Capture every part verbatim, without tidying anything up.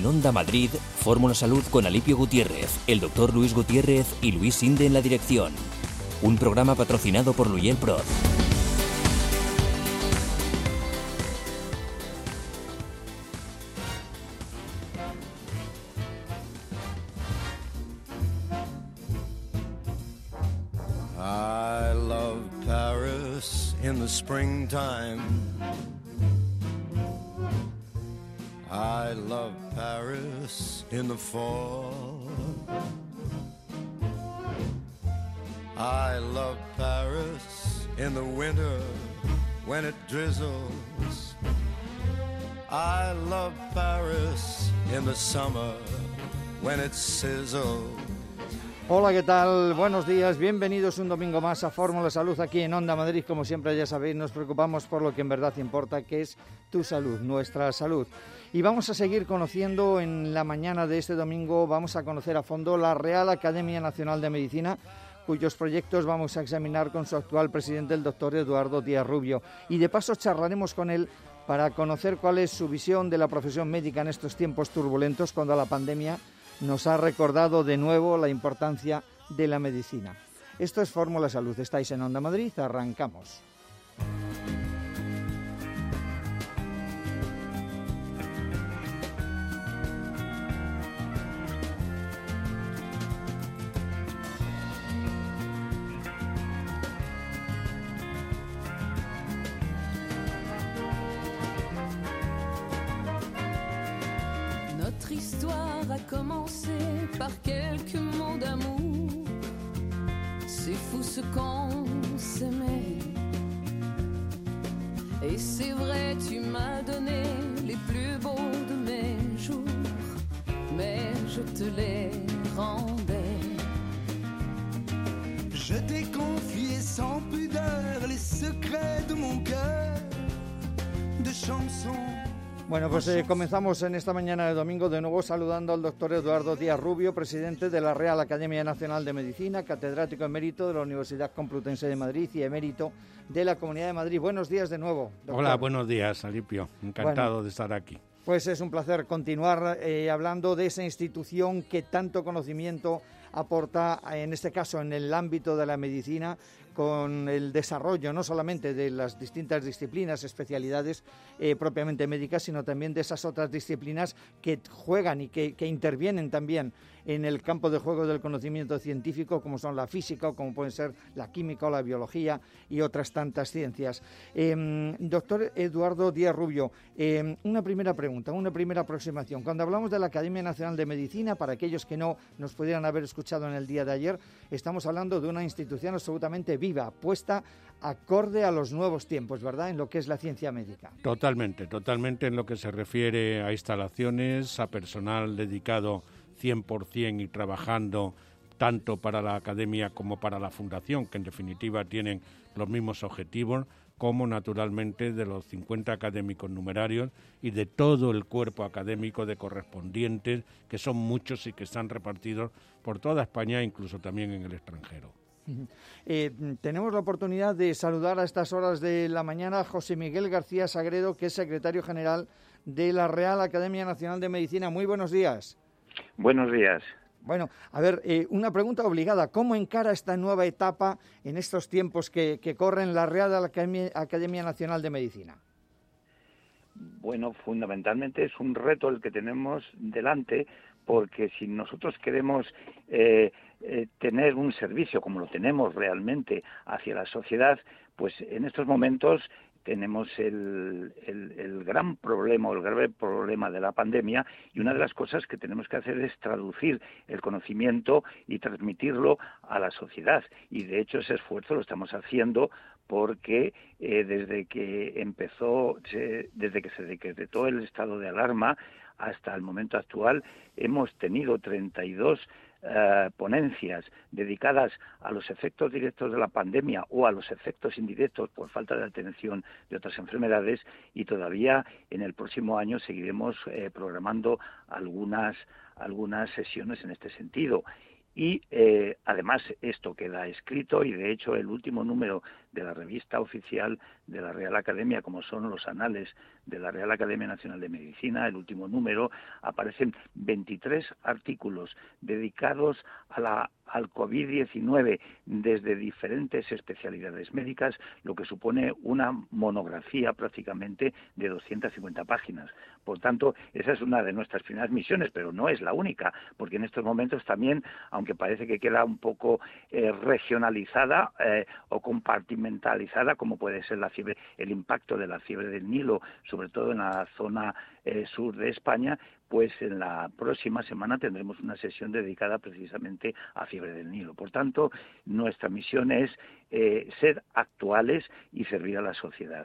En Onda Madrid, Fórmula Salud con Alipio Gutiérrez, el doctor Luis Gutiérrez y Luis Sinde en la dirección. Un programa patrocinado por Luyel Prod. I love Paris in the springtime. I love Paris in the fall. I love Paris in the winter when it drizzles. I love Paris in the summer when it sizzles. Hola, ¿qué tal? Buenos días, bienvenidos un domingo más a Fórmula Salud aquí en Onda Madrid. Como siempre ya sabéis, nos preocupamos por lo que en verdad importa, que es tu salud, nuestra salud. Y vamos a seguir conociendo en la mañana de este domingo, vamos a conocer a fondo la Real Academia Nacional de Medicina, cuyos proyectos vamos a examinar con su actual presidente, el doctor Eduardo Díaz Rubio. Y de paso charlaremos con él para conocer cuál es su visión de la profesión médica en estos tiempos turbulentos, cuando la pandemia nos ha recordado de nuevo la importancia de la medicina. Esto es Fórmula Salud. Estáis en Onda Madrid, arrancamos. Notre histoire a commencé par quelques mots d'amour. C'est fou ce qu'on s'aimait. Et c'est vrai, tu m'as donné les plus beaux de mes jours, mais je te les rendais. Je t'ai confié sans pudeur les secrets de mon cœur, de chansons. Bueno, pues eh, comenzamos en esta mañana de domingo de nuevo saludando al doctor Eduardo Díaz Rubio, presidente de la Real Academia Nacional de Medicina, catedrático emérito de la Universidad Complutense de Madrid y emérito de la Comunidad de Madrid. Buenos días de nuevo, doctor. Hola, buenos días, Alipio. Encantado bueno, de estar aquí. Pues es un placer continuar eh, hablando de esa institución que tanto conocimiento aporta, en este caso en el ámbito de la medicina, con el desarrollo no solamente de las distintas disciplinas, especialidades eh, propiamente médicas, sino también de esas otras disciplinas que juegan y que, que intervienen también en el campo de juego del conocimiento científico, como son la física, o como pueden ser la química o la biología y otras tantas ciencias. Eh, doctor Eduardo Díaz Rubio, eh, una primera pregunta, una primera aproximación. Cuando hablamos de la Academia Nacional de Medicina, para aquellos que no nos pudieran haber escuchado en el día de ayer, estamos hablando de una institución absolutamente viva, puesta acorde a los nuevos tiempos, ¿verdad?, en lo que es la ciencia médica. Totalmente, totalmente en lo que se refiere a instalaciones, a personal dedicado cien por ciento y trabajando tanto para la Academia como para la Fundación, que en definitiva tienen los mismos objetivos, como naturalmente de los cincuenta académicos numerarios y de todo el cuerpo académico de correspondientes, que son muchos y que están repartidos por toda España, incluso también en el extranjero. Eh, tenemos la oportunidad de saludar a estas horas de la mañana a José Miguel García Sagredo, que es secretario general de la Real Academia Nacional de Medicina. Muy buenos días. Buenos días. Bueno, a ver, eh, una pregunta obligada. ¿Cómo encara esta nueva etapa en estos tiempos que, que corren la Real Academia, Academia Nacional de Medicina? Bueno, fundamentalmente es un reto el que tenemos delante, porque si nosotros queremos eh, eh, tener un servicio como lo tenemos realmente hacia la sociedad, pues en estos momentos tenemos el, el, el gran problema, o el grave problema de la pandemia, y una de las cosas que tenemos que hacer es traducir el conocimiento y transmitirlo a la sociedad. Y de hecho ese esfuerzo lo estamos haciendo porque eh, desde que empezó, se, desde que se decretó el estado de alarma hasta el momento actual, hemos tenido treinta y dos Uh, ponencias dedicadas a los efectos directos de la pandemia o a los efectos indirectos por falta de atención de otras enfermedades, y todavía en el próximo año seguiremos eh, programando algunas algunas sesiones en este sentido. Y eh, además esto queda escrito, y de hecho el último número de la revista oficial de la Real Academia, como son los anales de la Real Academia Nacional de Medicina, el último número, aparecen veintitrés artículos dedicados a la, al COVID diecinueve desde diferentes especialidades médicas, lo que supone una monografía prácticamente de doscientas cincuenta páginas. Por tanto, esa es una de nuestras primeras misiones, pero no es la única, porque en estos momentos también, aunque parece que queda un poco eh, regionalizada eh, o compartimentalizada, como puede ser la fiebre, el impacto de la fiebre del Nilo, sobre todo en la zona eh, sur de España, pues en la próxima semana tendremos una sesión dedicada precisamente a fiebre del Nilo. Por tanto, nuestra misión es eh, ser actuales y servir a la sociedad.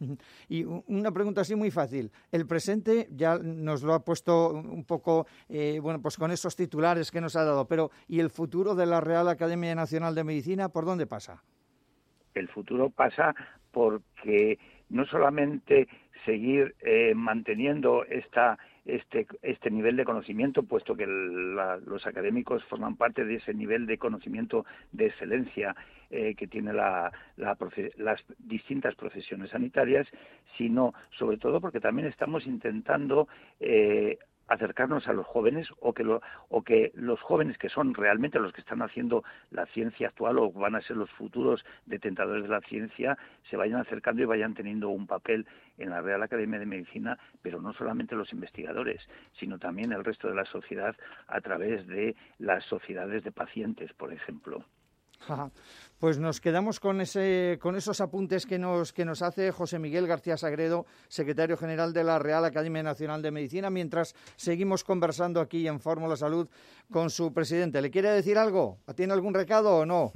Y una pregunta así muy fácil. El presente ya nos lo ha puesto un poco, eh, bueno, pues con esos titulares que nos ha dado, pero ¿y el futuro de la Real Academia Nacional de Medicina por dónde pasa? El futuro pasa porque no solamente seguir eh, manteniendo esta este este nivel de conocimiento, puesto que el, la, los académicos forman parte de ese nivel de conocimiento de excelencia eh, que tiene la, la profe, las distintas profesiones sanitarias, sino sobre todo porque también estamos intentando eh, acercarnos a los jóvenes, o que lo, o que los jóvenes, que son realmente los que están haciendo la ciencia actual o van a ser los futuros detentadores de la ciencia, se vayan acercando y vayan teniendo un papel en la Real Academia de Medicina, pero no solamente los investigadores, sino también el resto de la sociedad a través de las sociedades de pacientes, por ejemplo. Ajá. Pues nos quedamos con ese, con esos apuntes que nos, que nos hace José Miguel García Sagredo, secretario general de la Real Academia Nacional de Medicina, mientras seguimos conversando aquí en Fórmula Salud con su presidente. ¿Le quiere decir algo? ¿Tiene algún recado o no?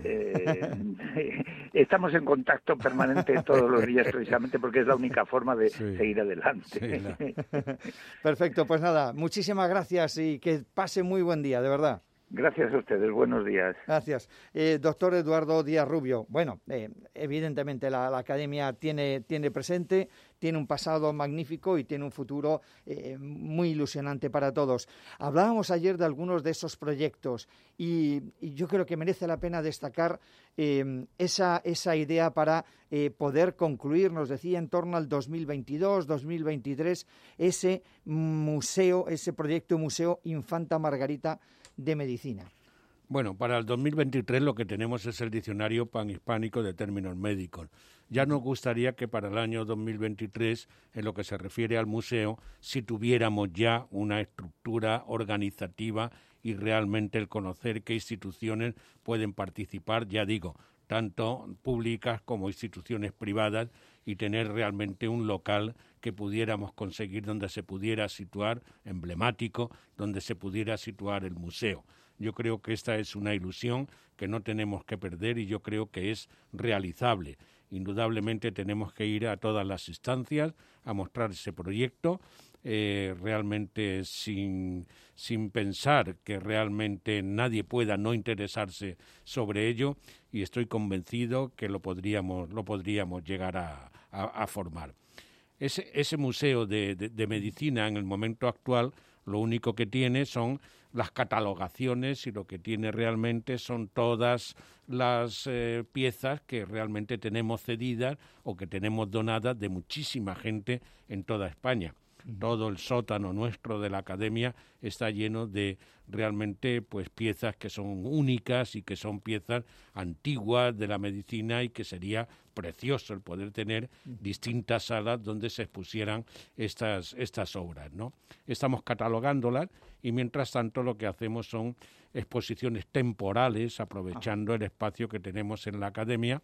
Eh, estamos en contacto permanente todos los días, precisamente porque es la única forma de sí. seguir adelante. Sí, la... Perfecto, pues nada, muchísimas gracias y que pase muy buen día, de verdad. Gracias a ustedes, buenos días. Gracias. Eh, doctor Eduardo Díaz Rubio, bueno, eh, evidentemente la, la Academia tiene, tiene presente, tiene un pasado magnífico y tiene un futuro eh, muy ilusionante para todos. Hablábamos ayer de algunos de esos proyectos y, y yo creo que merece la pena destacar eh, esa, esa idea para eh, poder concluir, nos decía, en torno al dos mil veintidós, dos mil veintitrés, ese museo, ese proyecto Museo Infanta Margarita de Medicina. Bueno, para el dos mil veintitrés lo que tenemos es el diccionario panhispánico de términos médicos. Ya nos gustaría que para el año dos mil veintitrés, en lo que se refiere al museo, si tuviéramos ya una estructura organizativa y realmente el conocer qué instituciones pueden participar, ya digo, tanto públicas como instituciones privadas, y tener realmente un local que pudiéramos conseguir donde se pudiera situar, emblemático, donde se pudiera situar el museo. Yo creo que esta es una ilusión que no tenemos que perder y yo creo que es realizable. Indudablemente tenemos que ir a todas las instancias a mostrar ese proyecto, eh, realmente sin, sin pensar que realmente nadie pueda no interesarse sobre ello, y estoy convencido que lo podríamos, lo podríamos llegar a, a, a formar. Ese, ese museo de, de, de medicina en el momento actual lo único que tiene son las catalogaciones y lo que tiene realmente son todas las eh, piezas que realmente tenemos cedidas o que tenemos donadas de muchísima gente en toda España. Todo el sótano nuestro de la Academia está lleno de realmente pues piezas que son únicas y que son piezas antiguas de la medicina, y que sería precioso el poder tener distintas salas donde se expusieran estas, estas obras, ¿no? Estamos catalogándolas y mientras tanto lo que hacemos son exposiciones temporales, aprovechando el espacio que tenemos en la Academia,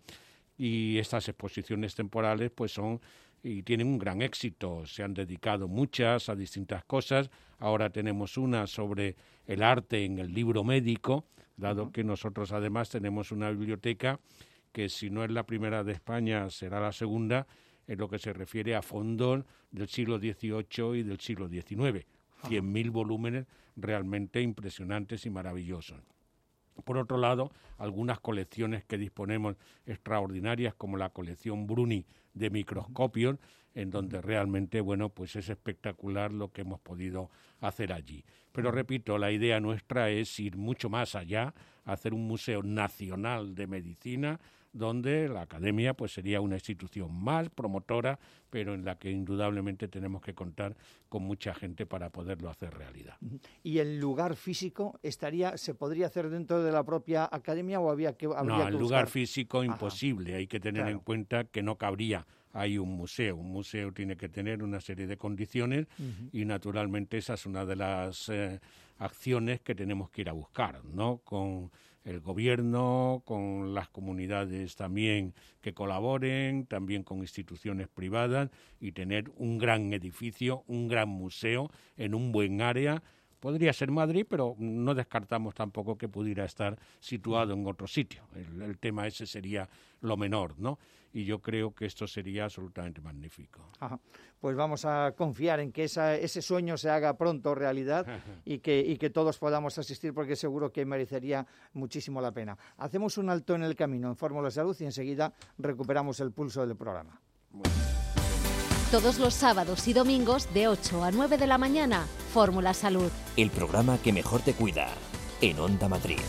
y estas exposiciones temporales pues son y tienen un gran éxito. Se han dedicado muchas a distintas cosas. Ahora tenemos una sobre el arte en el libro médico, dado uh-huh. que nosotros además tenemos una biblioteca que, si no es la primera de España, será la segunda en lo que se refiere a fondos del siglo dieciocho y del siglo diecinueve. cien mil volúmenes realmente impresionantes y maravillosos. Por otro lado, algunas colecciones que disponemos extraordinarias, como la colección Bruni de microscopios, en donde realmente, bueno, pues es espectacular lo que hemos podido hacer allí. Pero repito, la idea nuestra es ir mucho más allá, hacer un museo nacional de medicina, donde la academia pues sería una institución más promotora, pero en la que indudablemente tenemos que contar con mucha gente para poderlo hacer realidad. ¿Y el lugar físico estaría, se podría hacer dentro de la propia academia o había que habría No, que el buscar? lugar físico Ajá. imposible. Hay que tener Claro. en cuenta que no cabría ahí un museo. Un museo tiene que tener una serie de condiciones uh-huh. y naturalmente esa es una de las eh, acciones que tenemos que ir a buscar, ¿no? Con el gobierno, con las comunidades también que colaboren, también con instituciones privadas, y tener un gran edificio, un gran museo en un buen área. Podría ser Madrid, pero no descartamos tampoco que pudiera estar situado en otro sitio. El, el tema ese sería lo menor, ¿no? Y yo creo que esto sería absolutamente magnífico. Ajá. Pues vamos a confiar en que esa, ese sueño se haga pronto realidad y que, y que todos podamos asistir, porque seguro que merecería muchísimo la pena. Hacemos un alto en el camino en Fórmula Salud y enseguida recuperamos el pulso del programa. Bueno. Todos los sábados y domingos de ocho a nueve de la mañana, Fórmula Salud. El programa que mejor te cuida, en Onda Madrid.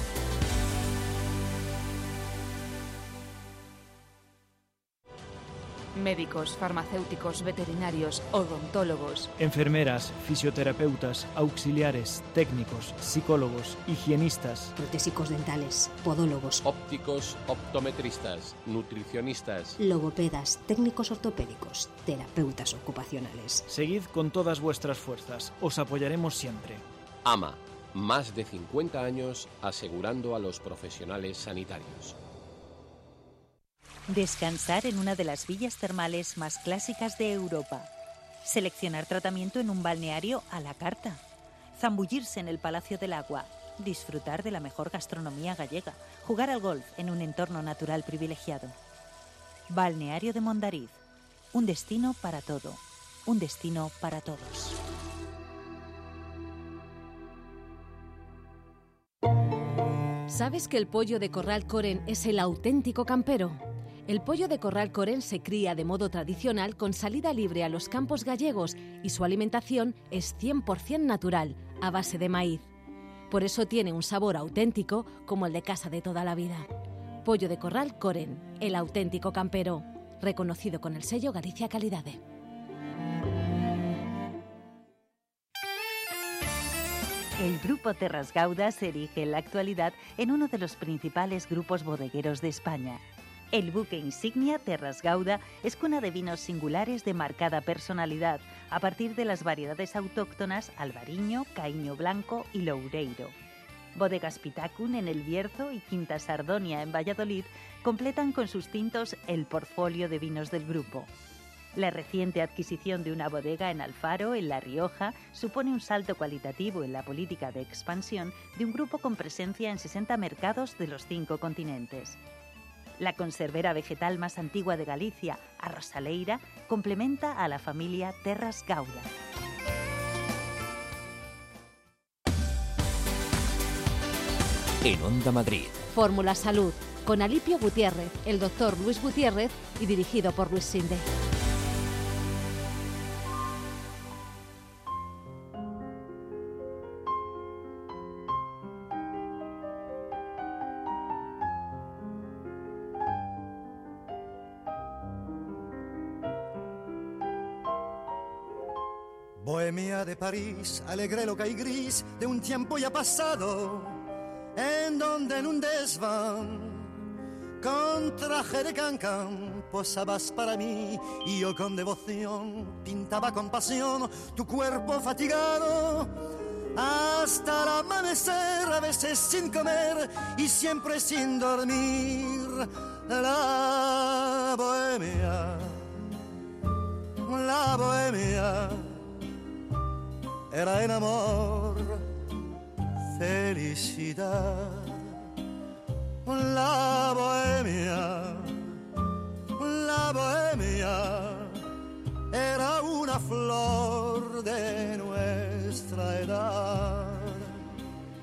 Médicos, farmacéuticos, veterinarios, odontólogos, enfermeras, fisioterapeutas, auxiliares, técnicos, psicólogos, higienistas, protésicos dentales, podólogos, ópticos, optometristas, nutricionistas, logopedas, técnicos ortopédicos, terapeutas ocupacionales. Seguid con todas vuestras fuerzas, os apoyaremos siempre. AMA, más de cincuenta años asegurando a los profesionales sanitarios. Descansar en una de las villas termales más clásicas de Europa. Seleccionar tratamiento en un balneario a la carta. Zambullirse en el Palacio del Agua. Disfrutar de la mejor gastronomía gallega. Jugar al golf en un entorno natural privilegiado. Balneario de Mondariz. Un destino para todo. Un destino para todos. ¿Sabes que el pollo de Corral Coren es el auténtico campero? El pollo de Corral Coren se cría de modo tradicional con salida libre a los campos gallegos y su alimentación es cien por ciento natural, a base de maíz. Por eso tiene un sabor auténtico como el de casa de toda la vida. Pollo de Corral Coren, el auténtico campero, reconocido con el sello Galicia Calidade. El Grupo Terras Gauda se erige en la actualidad en uno de los principales grupos bodegueros de España. El buque insignia Terras Gauda es cuna de vinos singulares de marcada personalidad a partir de las variedades autóctonas Albariño, Caíño Blanco y Loureiro. Bodegas Pitacun en El Bierzo y Quinta Sardonia en Valladolid completan con sus tintos el portfolio de vinos del grupo. La reciente adquisición de una bodega en Alfaro, en La Rioja, supone un salto cualitativo en la política de expansión de un grupo con presencia en sesenta mercados de los cinco continentes. La conservera vegetal más antigua de Galicia, Arrosaleira, complementa a la familia Terras Gauda. En Onda Madrid. Fórmula Salud, con Alipio Gutiérrez, el doctor Luis Gutiérrez y dirigido por Luis Sinde. Bohemia de París, alegre, loca y gris de un tiempo ya pasado, en donde en un desván, con traje de cancán, posabas para mí, y yo con devoción pintaba con pasión tu cuerpo fatigado, hasta el amanecer, a veces sin comer y siempre sin dormir. La bohemia, la bohemia, era el amor, felicidad. La bohemia, la bohemia, era una flor de nuestra edad.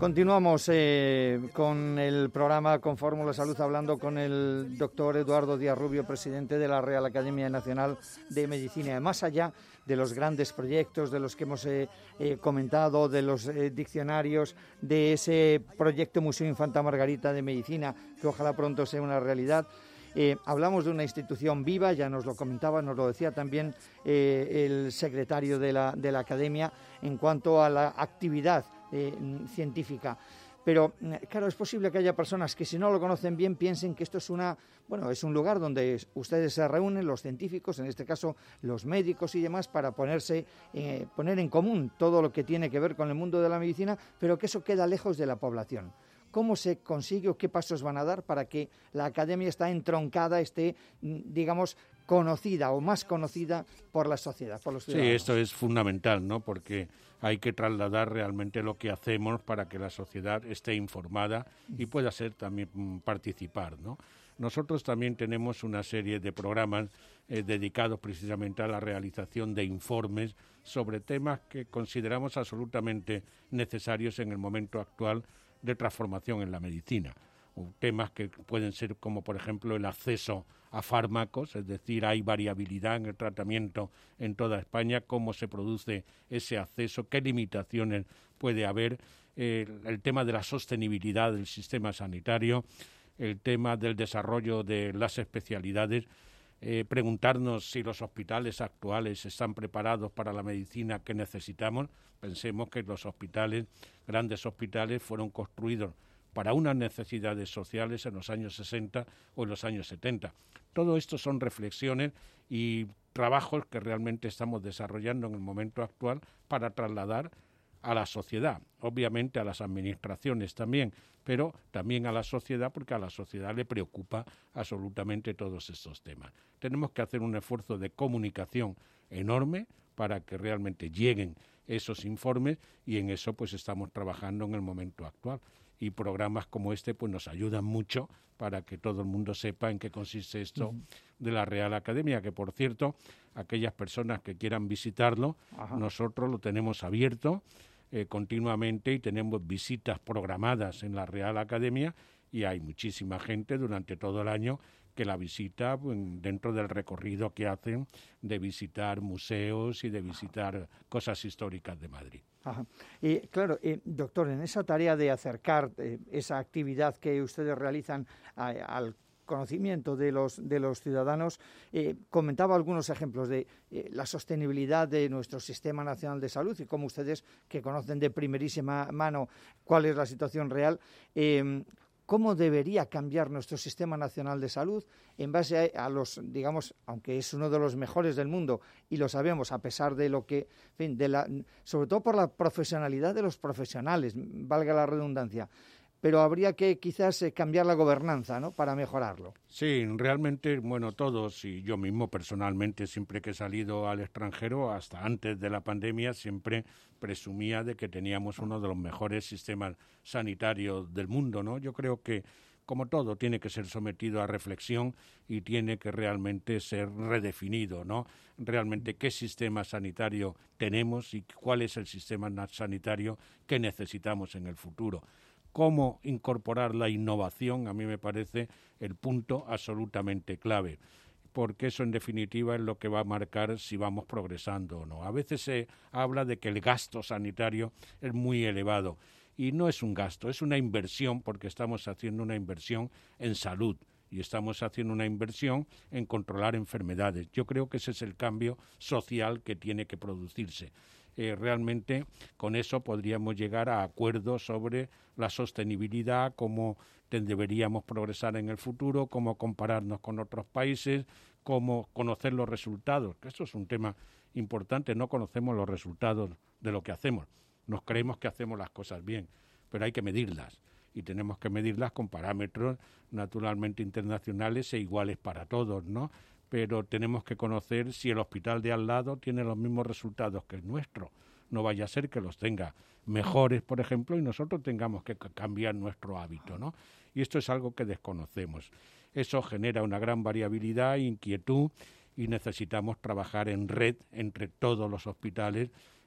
Continuamos eh, con el programa con Fórmula Salud, hablando con el doctor Eduardo Díaz Rubio, presidente de la Real Academia Nacional de Medicina. Más allá de los grandes proyectos de los que hemos eh, eh, comentado, de los eh, diccionarios, de ese proyecto Museo Infanta Margarita de Medicina, que ojalá pronto sea una realidad, Eh, hablamos de una institución viva, ya nos lo comentaba, nos lo decía también eh, el secretario de la, de la Academia en cuanto a la actividad eh, científica. Pero, claro, es posible que haya personas que, si no lo conocen bien, piensen que esto es una, bueno, es un lugar donde ustedes se reúnen, los científicos, en este caso los médicos y demás, para ponerse, eh, poner en común todo lo que tiene que ver con el mundo de la medicina, pero que eso queda lejos de la población. ¿Cómo se consigue o qué pasos van a dar para que la academia esté entroncada, esté, digamos, conocida o más conocida por la sociedad, por los ciudadanos? Sí, esto es fundamental, ¿no? Porque hay que trasladar realmente lo que hacemos para que la sociedad esté informada y pueda ser también participar, ¿no? Nosotros también tenemos una serie de programas eh, dedicados precisamente a la realización de informes sobre temas que consideramos absolutamente necesarios en el momento actual de transformación en la medicina. Temas que pueden ser como, por ejemplo, el acceso a fármacos, es decir, hay variabilidad en el tratamiento en toda España, cómo se produce ese acceso, qué limitaciones puede haber, eh, el tema de la sostenibilidad del sistema sanitario, el tema del desarrollo de las especialidades, eh, preguntarnos si los hospitales actuales están preparados para la medicina que necesitamos. Pensemos que los hospitales, grandes hospitales, fueron construidos para unas necesidades sociales en los años sesenta o en los años setenta. Todo esto son reflexiones y trabajos que realmente estamos desarrollando en el momento actual para trasladar a la sociedad, obviamente a las administraciones también, pero también a la sociedad, porque a la sociedad le preocupa absolutamente todos estos temas. Tenemos que hacer un esfuerzo de comunicación enorme para que realmente lleguen esos informes y en eso pues estamos trabajando en el momento actual. Y programas como este pues nos ayudan mucho para que todo el mundo sepa en qué consiste esto uh-huh. de la Real Academia, que por cierto, aquellas personas que quieran visitarlo, Ajá. nosotros lo tenemos abierto eh, continuamente y tenemos visitas programadas en la Real Academia y hay muchísima gente durante todo el año que la visita pues, dentro del recorrido que hacen de visitar museos y de visitar Ajá. cosas históricas de Madrid. Ajá. Y claro, eh, doctor, en esa tarea de acercar eh, esa actividad que ustedes realizan a, al conocimiento de los de los ciudadanos, eh, comentaba algunos ejemplos de eh, la sostenibilidad de nuestro Sistema Nacional de Salud y cómo ustedes, que conocen de primerísima mano cuál es la situación real, eh, cómo debería cambiar nuestro Sistema Nacional de Salud en base a, a los, digamos, aunque es uno de los mejores del mundo y lo sabemos a pesar de lo que, en fin, de la, sobre todo por la profesionalidad de los profesionales, valga la redundancia, pero habría que quizás eh, cambiar la gobernanza, ¿no?, para mejorarlo. Sí, realmente, bueno, todos y yo mismo personalmente, siempre que he salido al extranjero, hasta antes de la pandemia, siempre presumía de que teníamos uno de los mejores sistemas sanitarios del mundo, ¿no? Yo creo que, como todo, tiene que ser sometido a reflexión y tiene que realmente ser redefinido, ¿no? Realmente qué sistema sanitario tenemos y cuál es el sistema sanitario que necesitamos en el futuro. Cómo incorporar la innovación, a mí me parece el punto absolutamente clave, porque eso en definitiva es lo que va a marcar si vamos progresando o no. A veces se habla de que el gasto sanitario es muy elevado y no es un gasto, es una inversión, porque estamos haciendo una inversión en salud y estamos haciendo una inversión en controlar enfermedades. Yo creo que ese es el cambio social que tiene que producirse. Eh, realmente con eso podríamos llegar a acuerdos sobre la sostenibilidad, cómo deberíamos progresar en el futuro, cómo compararnos con otros países, cómo conocer los resultados, que eso es un tema importante, no conocemos los resultados de lo que hacemos, nos creemos que hacemos las cosas bien, pero hay que medirlas y tenemos que medirlas con parámetros naturalmente internacionales e iguales para todos, ¿no? Pero tenemos que conocer si el hospital de al lado tiene los mismos resultados que el nuestro. No vaya a ser que los tenga mejores, por ejemplo, y nosotros tengamos que cambiar nuestro hábito, ¿no? Y esto es algo que desconocemos. Eso genera una gran variabilidad, inquietud, y necesitamos trabajar en red entre todos los hospitales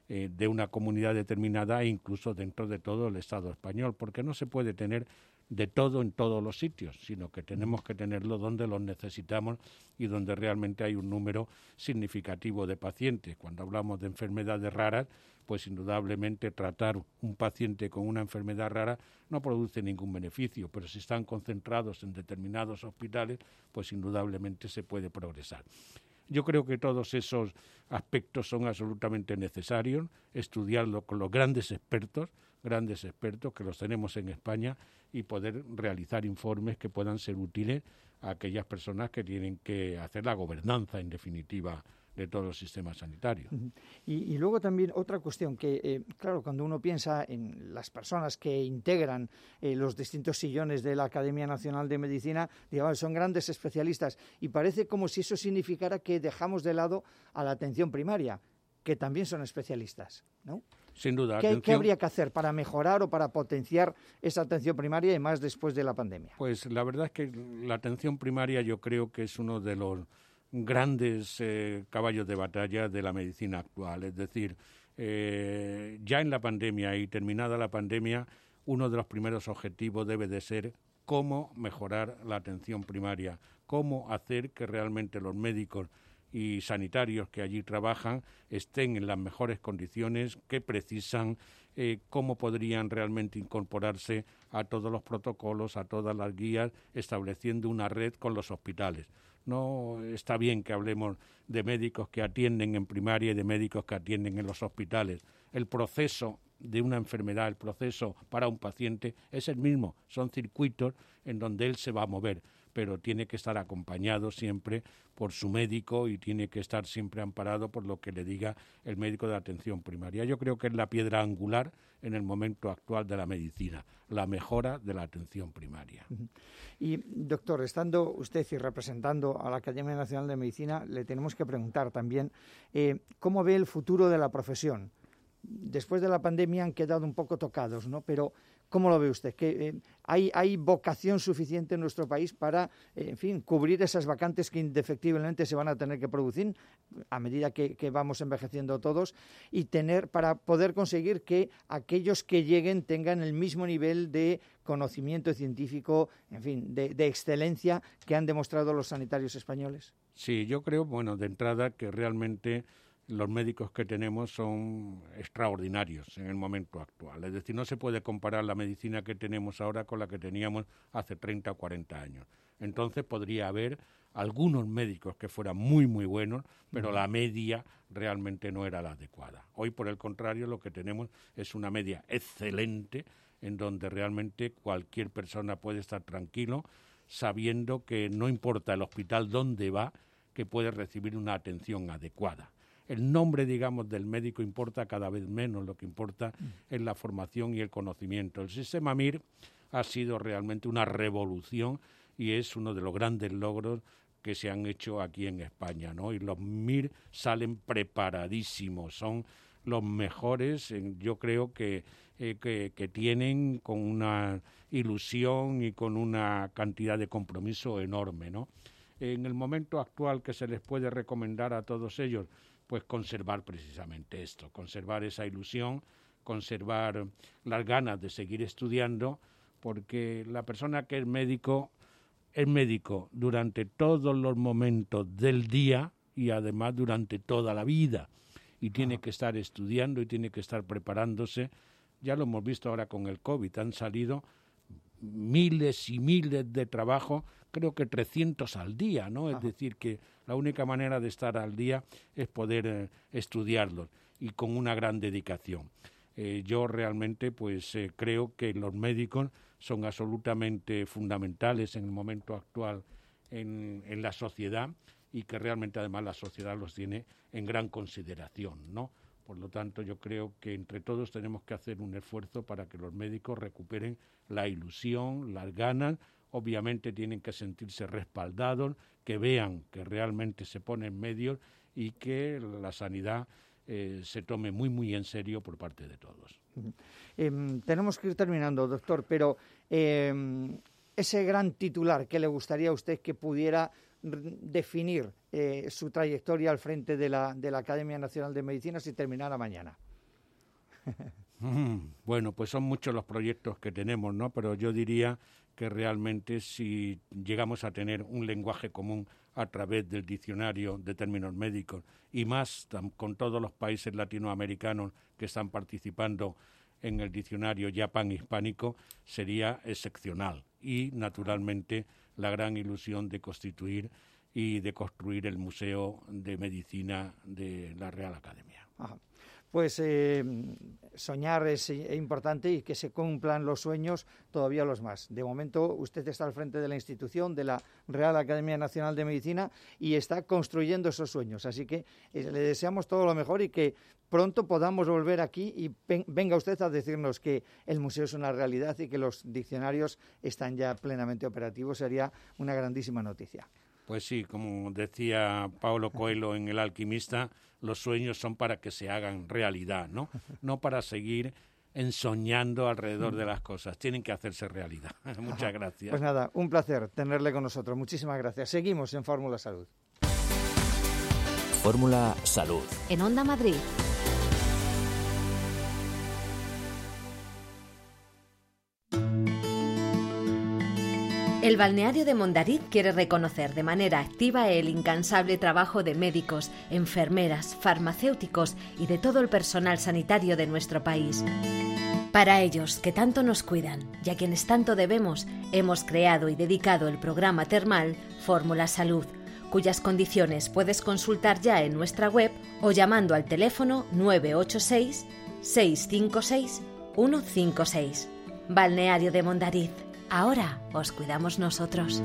eh, de una comunidad determinada e incluso dentro de todo el Estado español, porque no se puede tener de todo en todos los sitios, sino que tenemos que tenerlo donde los necesitamos y donde realmente hay un número significativo de pacientes. Cuando hablamos de enfermedades raras, pues indudablemente tratar un paciente con una enfermedad rara no produce ningún beneficio, pero si están concentrados en determinados hospitales, pues indudablemente se puede progresar. Yo creo que todos esos aspectos son absolutamente necesarios, estudiarlo con los grandes expertos, grandes expertos que los tenemos en España y poder realizar informes que puedan ser útiles a aquellas personas que tienen que hacer la gobernanza, en definitiva, de todo el sistema sanitario. Y, y luego también otra cuestión que, eh, claro, cuando uno piensa en las personas que integran eh, los distintos sillones de la Academia Nacional de Medicina, digamos, son grandes especialistas y parece como si eso significara que dejamos de lado a la atención primaria, que también son especialistas, ¿no? Sin duda. ¿Qué, atención... ¿Qué habría que hacer para mejorar o para potenciar esa atención primaria y más después de la pandemia? Pues la verdad es que la atención primaria yo creo que es uno de los grandes eh, caballos de batalla de la medicina actual. Es decir, eh, ya en la pandemia y terminada la pandemia, uno de los primeros objetivos debe de ser cómo mejorar la atención primaria, cómo hacer que realmente los médicos y sanitarios que allí trabajan estén en las mejores condiciones que precisan, eh, cómo podrían realmente incorporarse a todos los protocolos, a todas las guías, estableciendo una red con los hospitales. No está bien que hablemos de médicos que atienden en primaria y de médicos que atienden en los hospitales. El proceso de una enfermedad, el proceso para un paciente es el mismo, son circuitos en donde él se va a mover, pero tiene que estar acompañado siempre por su médico y tiene que estar siempre amparado por lo que le diga el médico de atención primaria. Yo creo que es la piedra angular en el momento actual de la medicina, la mejora de la atención primaria. Y, doctor, estando usted y representando a la Academia Nacional de Medicina, le tenemos que preguntar también eh, cómo ve el futuro de la profesión. Después de la pandemia han quedado un poco tocados, ¿no? Pero ¿cómo lo ve usted? ¿Que eh, hay, hay vocación suficiente en nuestro país para, eh, en fin, cubrir esas vacantes que indefectiblemente se van a tener que producir a medida que, que vamos envejeciendo todos y tener para poder conseguir que aquellos que lleguen tengan el mismo nivel de conocimiento científico, en fin, de, de excelencia que han demostrado los sanitarios españoles? Sí, yo creo, bueno, de entrada que realmente los médicos que tenemos son extraordinarios en el momento actual. Es decir, no se puede comparar la medicina que tenemos ahora con la que teníamos hace treinta o cuarenta años. Entonces podría haber algunos médicos que fueran muy, muy buenos, pero uh-huh. la media realmente no era la adecuada. Hoy, por el contrario, lo que tenemos es una media excelente en donde realmente cualquier persona puede estar tranquilo sabiendo que no importa el hospital donde va, que puede recibir una atención adecuada. El nombre, digamos, del médico importa cada vez menos, lo que importa es la formación y el conocimiento. El sistema M I R ha sido realmente una revolución y es uno de los grandes logros que se han hecho aquí en España, ¿no? Y los M I R salen preparadísimos, son los mejores, yo creo que, eh, que, que tienen con una ilusión y con una cantidad de compromiso enorme, ¿no? En el momento actual que se les puede recomendar a todos ellos, pues conservar precisamente esto, conservar esa ilusión, conservar las ganas de seguir estudiando, porque la persona que es médico es médico durante todos los momentos del día y además durante toda la vida, y tiene que estar estudiando y tiene que estar preparándose. Ya lo hemos visto ahora con el COVID, han salido miles y miles de trabajos, creo que trescientos al día, ¿no? Es decir, que la única manera de estar al día es poder eh, estudiarlos y con una gran dedicación. Eh, yo realmente pues eh, creo que los médicos son absolutamente fundamentales en el momento actual en, en la sociedad y que realmente además la sociedad los tiene en gran consideración, ¿no? Por lo tanto, yo creo que entre todos tenemos que hacer un esfuerzo para que los médicos recuperen la ilusión, las ganas. Obviamente tienen que sentirse respaldados, que vean que realmente se ponen medios y que la sanidad eh, se tome muy, muy en serio por parte de todos. Eh, tenemos que ir terminando, doctor, pero eh, ese gran titular que le gustaría a usted que pudiera definir eh, su trayectoria al frente de la, de la Academia Nacional de Medicina si terminara mañana. Bueno, pues son muchos los proyectos que tenemos, ¿no? Pero yo diría que realmente si llegamos a tener un lenguaje común a través del diccionario de términos médicos y más con todos los países latinoamericanos que están participando en el diccionario ya panhispánico, sería excepcional. Y, naturalmente, la gran ilusión de constituir y de construir el Museo de Medicina de la Real Academia. Ajá. Pues eh, soñar es importante y que se cumplan los sueños todavía los más. De momento usted está al frente de la institución, de la Real Academia Nacional de Medicina, y está construyendo esos sueños. Así que eh, le deseamos todo lo mejor y que pronto podamos volver aquí y venga usted a decirnos que el museo es una realidad y que los diccionarios están ya plenamente operativos. Sería una grandísima noticia. Pues sí, como decía Paulo Coelho en El Alquimista, los sueños son para que se hagan realidad, ¿no? No para seguir ensoñando alrededor de las cosas, tienen que hacerse realidad. Muchas gracias. Pues nada, un placer tenerle con nosotros. Muchísimas gracias. Seguimos en Fórmula Salud. Fórmula Salud. En Onda Madrid. El balneario de Mondariz quiere reconocer de manera activa el incansable trabajo de médicos, enfermeras, farmacéuticos y de todo el personal sanitario de nuestro país. Para ellos, que tanto nos cuidan y a quienes tanto debemos, hemos creado y dedicado el programa termal Fórmula Salud, cuyas condiciones puedes consultar ya en nuestra web o llamando al teléfono nueve ocho seis, seis cinco seis, uno cinco seis. Balneario de Mondariz. Ahora os cuidamos nosotros.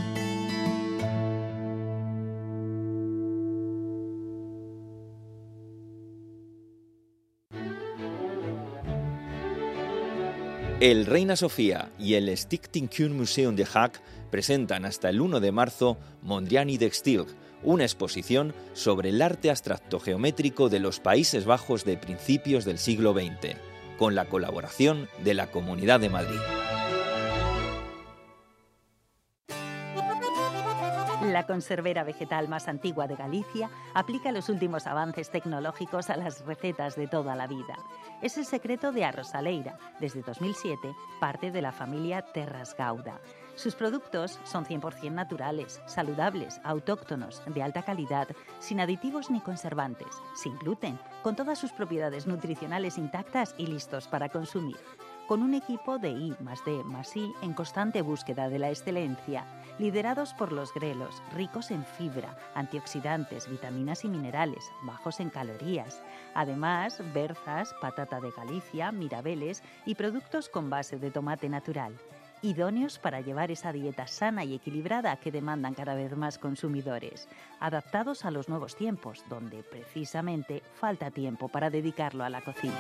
El Reina Sofía y el Stichtingkunstmuseum de Haag presentan hasta el uno de marzo Mondrian de Stilg, una exposición sobre el arte abstracto geométrico de los Países Bajos de principios del siglo veinte, con la colaboración de la Comunidad de Madrid. La conservera vegetal más antigua de Galicia aplica los últimos avances tecnológicos a las recetas de toda la vida. Es el secreto de Arrosaleira, desde dos mil siete, parte de la familia Terras Gauda. Sus productos son cien por ciento naturales, saludables, autóctonos, de alta calidad, sin aditivos ni conservantes, sin gluten, con todas sus propiedades nutricionales intactas y listos para consumir. Con un equipo de I más D más I en constante búsqueda de la excelencia, liderados por los grelos, ricos en fibra, antioxidantes, vitaminas y minerales, bajos en calorías. Además, berzas, patata de Galicia, mirabeles y productos con base de tomate natural, idóneos para llevar esa dieta sana y equilibrada que demandan cada vez más consumidores, adaptados a los nuevos tiempos, donde precisamente falta tiempo para dedicarlo a la cocina.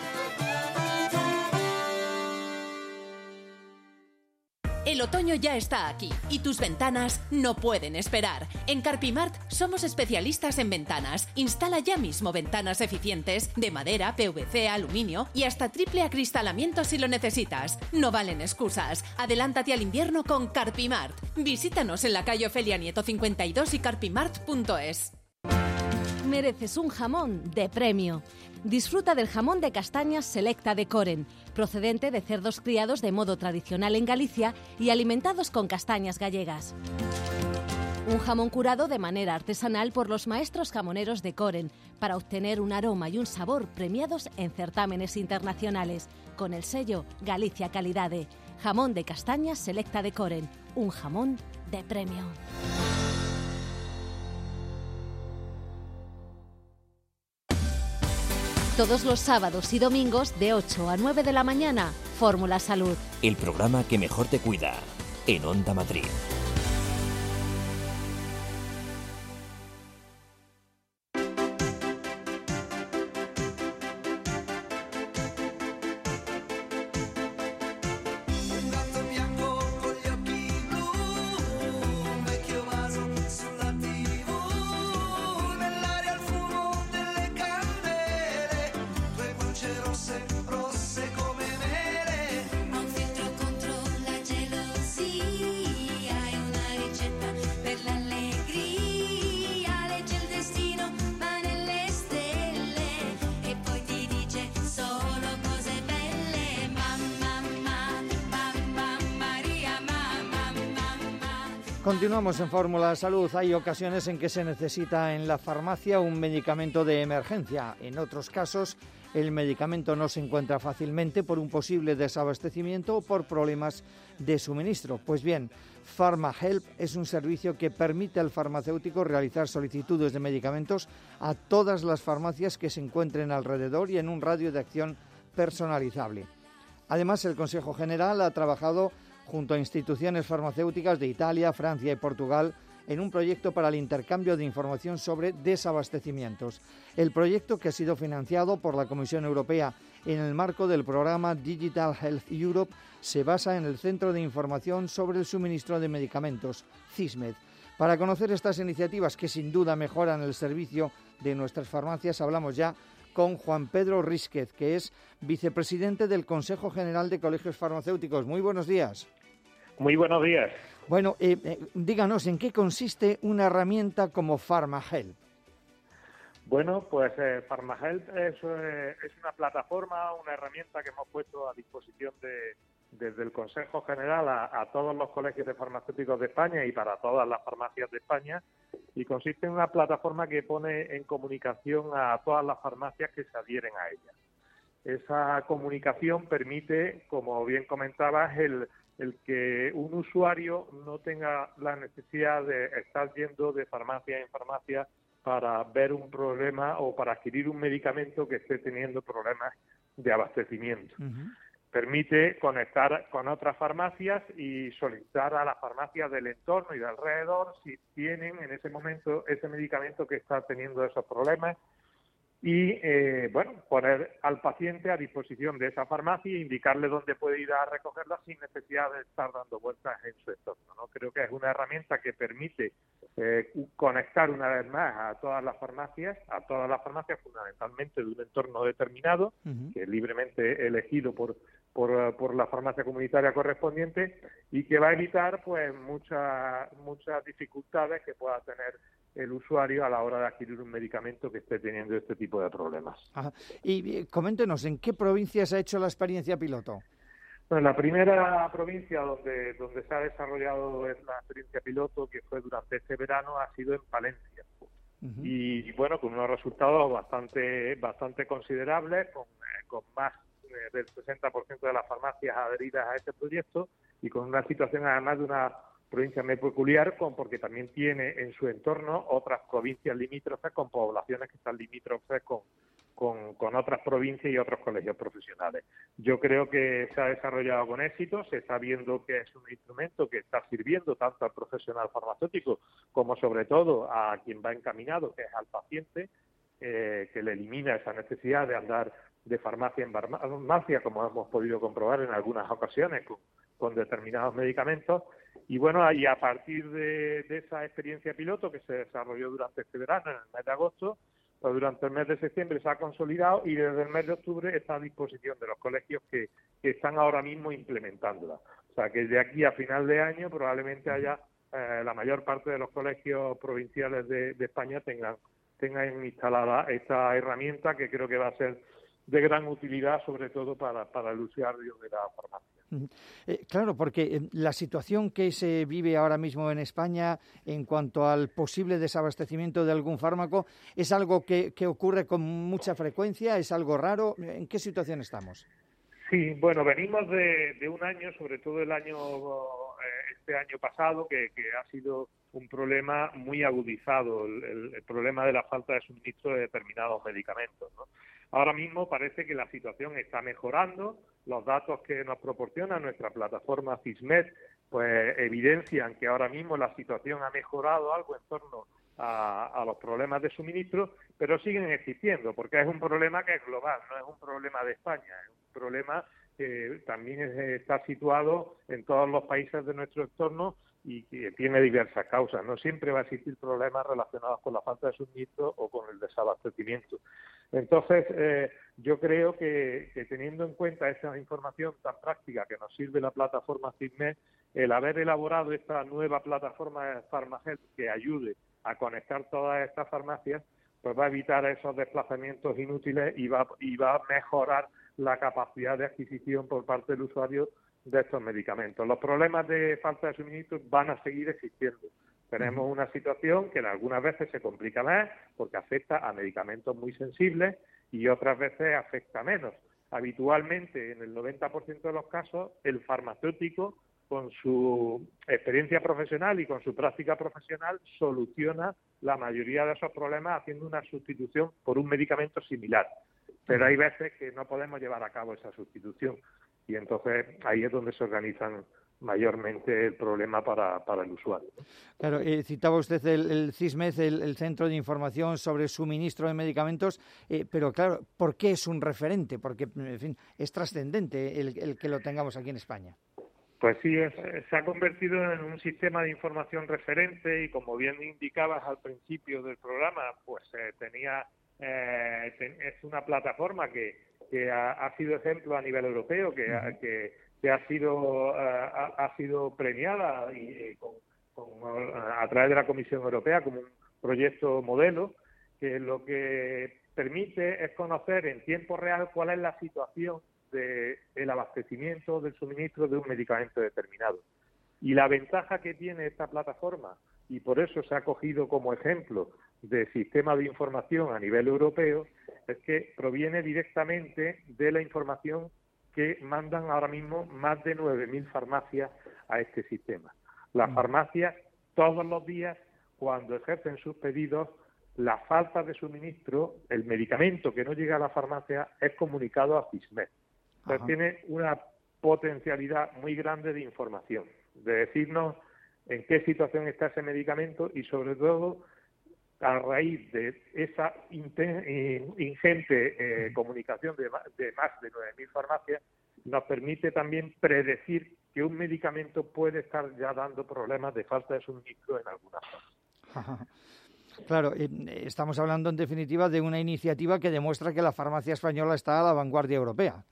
El otoño ya está aquí y tus ventanas no pueden esperar. En Carpimart somos especialistas en ventanas. Instala ya mismo ventanas eficientes de madera, P V C, aluminio y hasta triple acristalamiento si lo necesitas. No valen excusas. Adelántate al invierno con Carpimart. Visítanos en la calle Ofelia Nieto cincuenta y dos y carpimart punto es. Mereces un jamón de premio. Disfruta del jamón de castañas Selecta de Coren, procedente de cerdos criados de modo tradicional en Galicia y alimentados con castañas gallegas. Un jamón curado de manera artesanal por los maestros jamoneros de Coren para obtener un aroma y un sabor premiados en certámenes internacionales, con el sello Galicia Calidade. Jamón de castañas Selecta de Coren, un jamón de premio. Todos los sábados y domingos de ocho a nueve de la mañana, Fórmula Salud. El programa que mejor te cuida, en Onda Madrid. Un filtro contro la gelosia. Continuamos en Fórmula Salud. Hay ocasiones en que se necesita en la farmacia un medicamento de emergencia. En otros casos, el medicamento no se encuentra fácilmente por un posible desabastecimiento o por problemas de suministro. Pues bien, PharmaHelp es un servicio que permite al farmacéutico realizar solicitudes de medicamentos a todas las farmacias que se encuentren alrededor y en un radio de acción personalizable. Además, el Consejo General ha trabajado junto a instituciones farmacéuticas de Italia, Francia y Portugal en un proyecto para el intercambio de información sobre desabastecimientos. El proyecto, que ha sido financiado por la Comisión Europea en el marco del programa Digital Health Europe, se basa en el Centro de Información sobre el Suministro de Medicamentos, CISMED. Para conocer estas iniciativas que sin duda mejoran el servicio de nuestras farmacias, hablamos ya con Juan Pedro Rísquez, que es vicepresidente del Consejo General de Colegios Farmacéuticos. Muy buenos días. Muy buenos días. Bueno, eh, eh, díganos, ¿en qué consiste una herramienta como PharmaHelp? Bueno, pues eh, PharmaHelp es, eh, es una plataforma, una herramienta que hemos puesto a disposición de, desde el Consejo General a, a todos los colegios de farmacéuticos de España y para todas las farmacias de España, y consiste en una plataforma que pone en comunicación a todas las farmacias que se adhieren a ella. Esa comunicación permite, como bien comentabas, el, el que un usuario no tenga la necesidad de estar yendo de farmacia en farmacia para ver un problema o para adquirir un medicamento que esté teniendo problemas de abastecimiento. Uh-huh. Permite conectar con otras farmacias y solicitar a las farmacias del entorno y de alrededor si tienen en ese momento ese medicamento que está teniendo esos problemas y, eh, bueno, poner al paciente a disposición de esa farmacia e indicarle dónde puede ir a recogerla sin necesidad de estar dando vueltas en su entorno, ¿no? Creo que es una herramienta que permite eh, conectar una vez más a todas las farmacias, a todas las farmacias fundamentalmente de un entorno determinado, uh-huh. que es libremente elegido por Por, por la farmacia comunitaria correspondiente y que va a evitar pues muchas muchas dificultades que pueda tener el usuario a la hora de adquirir un medicamento que esté teniendo este tipo de problemas. Ajá. Y eh, coméntenos, ¿en qué provincia se ha hecho la experiencia piloto? Bueno, la primera provincia donde donde se ha desarrollado es la experiencia piloto, que fue durante este verano, ha sido en Palencia. Uh-huh. Y, y bueno, con unos resultados bastante bastante considerables, con, eh, con más del sesenta por ciento de las farmacias adheridas a este proyecto y con una situación además de una provincia muy peculiar, con, porque también tiene en su entorno otras provincias limítrofes con poblaciones que están limítrofes con, con, con otras provincias y otros colegios profesionales. Yo creo que se ha desarrollado con éxito, se está viendo que es un instrumento que está sirviendo tanto al profesional farmacéutico como sobre todo a quien va encaminado, que es al paciente, eh, que le elimina esa necesidad de andar de farmacia en farmacia, como hemos podido comprobar en algunas ocasiones con, con determinados medicamentos. Y bueno, y a partir de, de esa experiencia piloto que se desarrolló durante este verano, en el mes de agosto, pues durante el mes de septiembre se ha consolidado y desde el mes de octubre está a disposición de los colegios que, que están ahora mismo implementándola. O sea, que de aquí a final de año probablemente haya eh, la mayor parte de los colegios provinciales de, de España tengan, tengan instalada esta herramienta, que creo que va a ser de gran utilidad, sobre todo para, para el usuario de la farmacia. Eh, claro, porque eh, la situación que se vive ahora mismo en España en cuanto al posible desabastecimiento de algún fármaco es algo que, que ocurre con mucha frecuencia, es algo raro. ¿En qué situación estamos? Sí, bueno, venimos de, de un año, sobre todo el año eh, este año pasado, que, que ha sido un problema muy agudizado, el, el, el problema de la falta de suministro de determinados medicamentos, ¿no? Ahora mismo parece que la situación está mejorando. Los datos que nos proporciona nuestra plataforma CISMED pues evidencian que ahora mismo la situación ha mejorado algo en torno a, a los problemas de suministro, pero siguen existiendo, porque es un problema que es global, no es un problema de España, es un problema que también es, está situado en todos los países de nuestro entorno y que tiene diversas causas. No siempre va a existir problemas relacionados con la falta de suministro o con el desabastecimiento. Entonces, eh, yo creo que, que teniendo en cuenta esa información tan práctica que nos sirve la plataforma CISMED, el haber elaborado esta nueva plataforma PharmaHelp que ayude a conectar todas estas farmacias, pues va a evitar esos desplazamientos inútiles y va, y va a mejorar la capacidad de adquisición por parte del usuario de estos medicamentos. Los problemas de falta de suministro van a seguir existiendo. Tenemos una situación que algunas veces se complica más porque afecta a medicamentos muy sensibles y otras veces afecta menos. Habitualmente, en el noventa por ciento de los casos, el farmacéutico, con su experiencia profesional y con su práctica profesional, soluciona la mayoría de esos problemas haciendo una sustitución por un medicamento similar. Pero hay veces que no podemos llevar a cabo esa sustitución y entonces ahí es donde se organizan mayormente el problema para, para el usuario. Claro, eh, citaba usted el, el CISMED, el, el Centro de Información sobre Suministro de Medicamentos, eh, pero claro, ¿por qué es un referente? Porque, en fin, es trascendente el, el que lo tengamos aquí en España. Pues sí, es, se ha convertido en un sistema de información referente y, como bien indicabas al principio del programa, pues eh, tenía eh, ten, es una plataforma que, que ha, ha sido ejemplo a nivel europeo, que, uh-huh. que, que ha sido uh, ha, ha sido premiada y, y con, con, a través de la Comisión Europea como un proyecto modelo, que lo que permite es conocer en tiempo real cuál es la situación de el abastecimiento, del suministro de un medicamento determinado. Y la ventaja que tiene esta plataforma, y por eso se ha cogido como ejemplo de sistema de información a nivel europeo, es que proviene directamente de la información que mandan ahora mismo más de nueve mil farmacias a este sistema. Las farmacias, todos los días, cuando ejercen sus pedidos, la falta de suministro, el medicamento que no llega a la farmacia, es comunicado a CISMED. Entonces tiene una potencialidad muy grande de información, de decirnos en qué situación está ese medicamento y, sobre todo, a raíz de esa ingente eh, comunicación de, de más de nueve mil farmacias, nos permite también predecir que un medicamento puede estar ya dando problemas de falta de suministro en algunas zonas. Claro, eh, estamos hablando en definitiva de una iniciativa que demuestra que la farmacia española está a la vanguardia europea.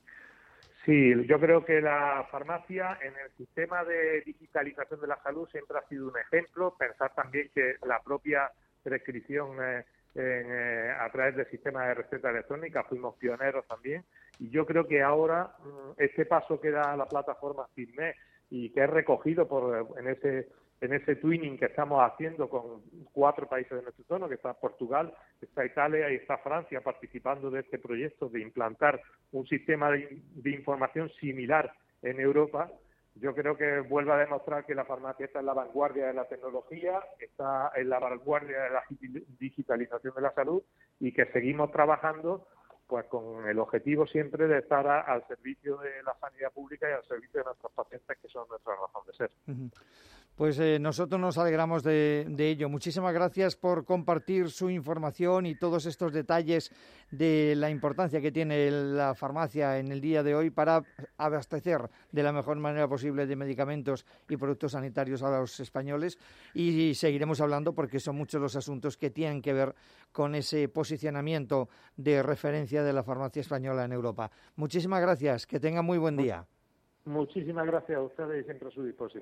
Sí, yo creo que la farmacia en el sistema de digitalización de la salud siempre ha sido un ejemplo. Pensar también que la propia prescripción eh, en, eh, a través del sistema de receta electrónica fuimos pioneros también. Y yo creo que ahora este paso que da la plataforma CISMED y que es recogido por en ese en ese twinning que estamos haciendo con cuatro países de nuestro entorno, que está Portugal, está Italia y está Francia participando de este proyecto de implantar un sistema de, de información similar en Europa. Yo creo que vuelve a demostrar que la farmacia está en la vanguardia de la tecnología, está en la vanguardia de la digitalización de la salud y que seguimos trabajando pues con el objetivo siempre de estar a, al servicio de la sanidad pública y al servicio de nuestros pacientes, que son nuestra razón de ser. Uh-huh. Pues eh, nosotros nos alegramos de, de ello. Muchísimas gracias por compartir su información y todos estos detalles de la importancia que tiene la farmacia en el día de hoy para abastecer de la mejor manera posible de medicamentos y productos sanitarios a los españoles. Y seguiremos hablando porque son muchos los asuntos que tienen que ver con ese posicionamiento de referencia de la farmacia española en Europa. Muchísimas gracias. Que tengan muy buen día. Muchísimas gracias a ustedes y siempre a su disposición.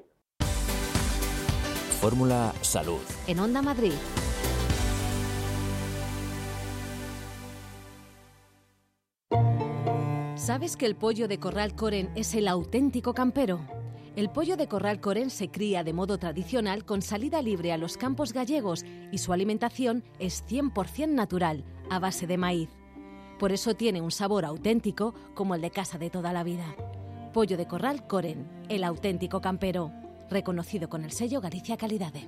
Fórmula Salud. En Onda Madrid. ¿Sabes que el pollo de corral Coren es el auténtico campero? El pollo de corral Coren se cría de modo tradicional con salida libre a los campos gallegos y su alimentación es cien por ciento natural, a base de maíz. Por eso tiene un sabor auténtico como el de casa de toda la vida. Pollo de corral Coren, el auténtico campero. Reconocido con el sello Galicia Calidade.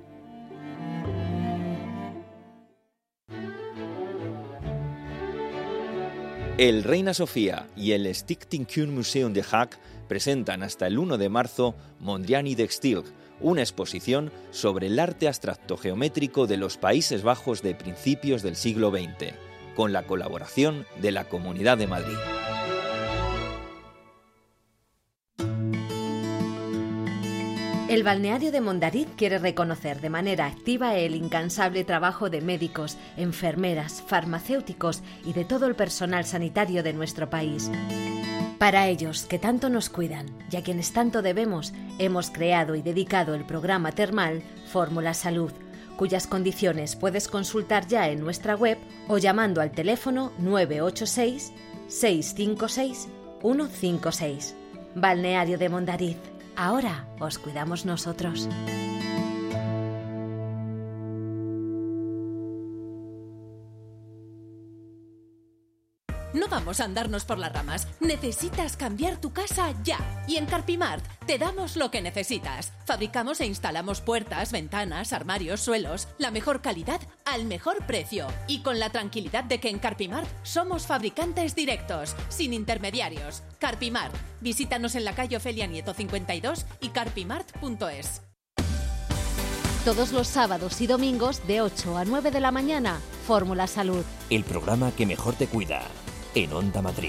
El Reina Sofía y el Stichting-Kunstmuseum de Haag presentan hasta el uno de marzo Mondrian y de Stilg, una exposición sobre el arte abstracto geométrico de los Países Bajos de principios del siglo veinte, con la colaboración de la Comunidad de Madrid. El balneario de Mondariz quiere reconocer de manera activa el incansable trabajo de médicos, enfermeras, farmacéuticos y de todo el personal sanitario de nuestro país. Para ellos, que tanto nos cuidan y a quienes tanto debemos, hemos creado y dedicado el programa termal Fórmula Salud, cuyas condiciones puedes consultar ya en nuestra web o llamando al teléfono nueve ocho seis, seis cinco seis, uno cinco seis. Balneario de Mondariz. Ahora os cuidamos nosotros. No vamos a andarnos por las ramas. Necesitas cambiar tu casa ya. Y en Carpimart te damos lo que necesitas. Fabricamos e instalamos puertas, ventanas, armarios, suelos. La mejor calidad al mejor precio. Y con la tranquilidad de que en Carpimart somos fabricantes directos, sin intermediarios. Carpimart. Visítanos en la calle Ofelia Nieto cincuenta y dos y carpimart punto es. Todos los sábados y domingos de ocho a nueve de la mañana, Fórmula Salud. El programa que mejor te cuida. En Onda Madrid.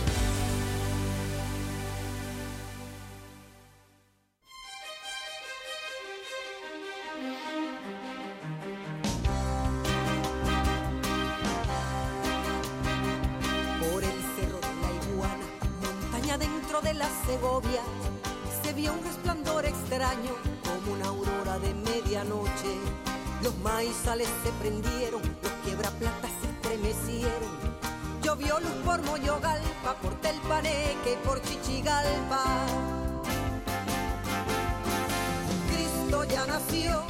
Por el cerro de la Iguana, montaña dentro de la Segovia, se vio un resplandor extraño como una aurora de medianoche. Los maizales se prendieron, los quiebraplatas se estremecieron. Llovió luz por Moyogalpa, por Telpaneque y por Chichigalpa. Cristo ya nació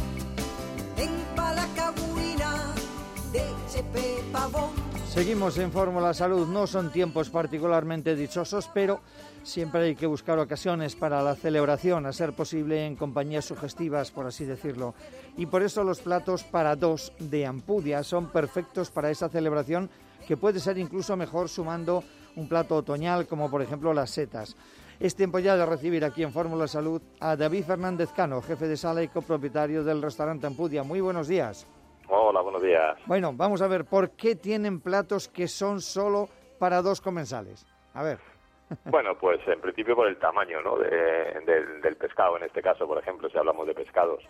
en Palacagüina de Chepe Pavón. Seguimos en Fórmula Salud. No son tiempos particularmente dichosos, pero siempre hay que buscar ocasiones para la celebración, a ser posible en compañías sugestivas, por así decirlo. Y por eso los platos para dos de Ampudia son perfectos para esa celebración, que puede ser incluso mejor sumando un plato otoñal, como por ejemplo las setas. Es tiempo ya de recibir aquí en Fórmula Salud a David Fernández Cano, jefe de sala y copropietario del restaurante Ampudia. Muy buenos días. Hola, buenos días. Bueno, vamos a ver, ¿por qué tienen platos que son solo para dos comensales? A ver. Bueno, pues en principio por el tamaño, ¿no? de, de, del pescado, en este caso, por ejemplo, si hablamos de pescados.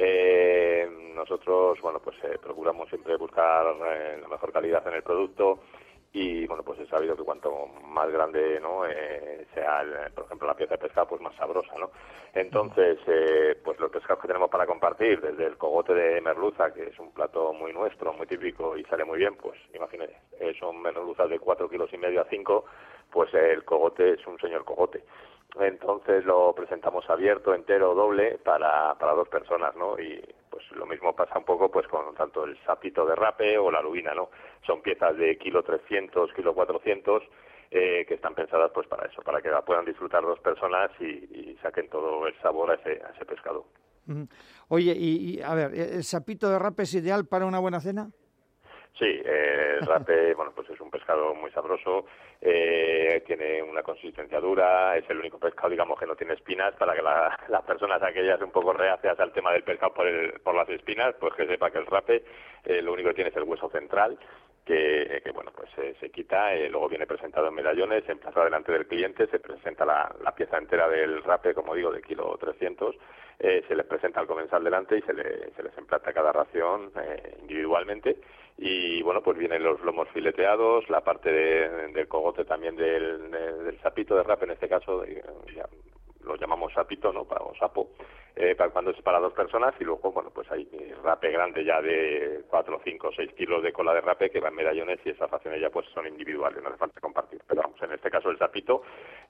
Eh, nosotros, bueno, pues eh, procuramos siempre buscar eh, la mejor calidad en el producto y, bueno, pues he sabido que cuanto más grande, ¿no? Eh, sea, el, por ejemplo, la pieza de pescado, pues más sabrosa, ¿no? Entonces, eh, pues los pescados que tenemos para compartir, desde el cogote de merluza, que es un plato muy nuestro, muy típico y sale muy bien, pues imagínate, eh, son merluzas de cuatro kilos y medio a cinco, pues el cogote es un señor cogote. Entonces lo presentamos abierto, entero, doble, para, para dos personas, ¿no? Y pues lo mismo pasa un poco pues con tanto el sapito de rape o la lubina, ¿no? Son piezas de kilo trescientos, kilo cuatrocientos, eh, que están pensadas pues para eso, para que la puedan disfrutar dos personas y, y saquen todo el sabor a ese, a ese pescado. Oye, y, y a ver, ¿el sapito de rape es ideal para una buena cena? Sí, eh, el rape, bueno, pues es un pescado muy sabroso, eh, tiene una consistencia dura, es el único pescado, digamos, que no tiene espinas, para que la, las personas aquellas un poco reacias al tema del pescado por, el, por las espinas, pues que sepa que el rape eh, lo único que tiene es el hueso central, que, que bueno, pues eh, se quita, eh, luego viene presentado en medallones, se emplaza delante del cliente, se presenta la, la pieza entera del rape, como digo, de kilo trescientos, eh, se les presenta al comensal delante y se, le, se les emplata cada ración eh, individualmente. Y bueno, pues vienen los lomos fileteados, la parte de, del cogote también del, del sapito de rape, en este caso, ya lo llamamos sapito, ¿no? O sapo, eh, para cuando es para dos personas, y luego, bueno, pues hay rape grande ya de cuatro, cinco, seis kilos de cola de rape que va en medallones y esas raciones ya pues son individuales, no hace falta compartir. Pero vamos, en este caso el sapito,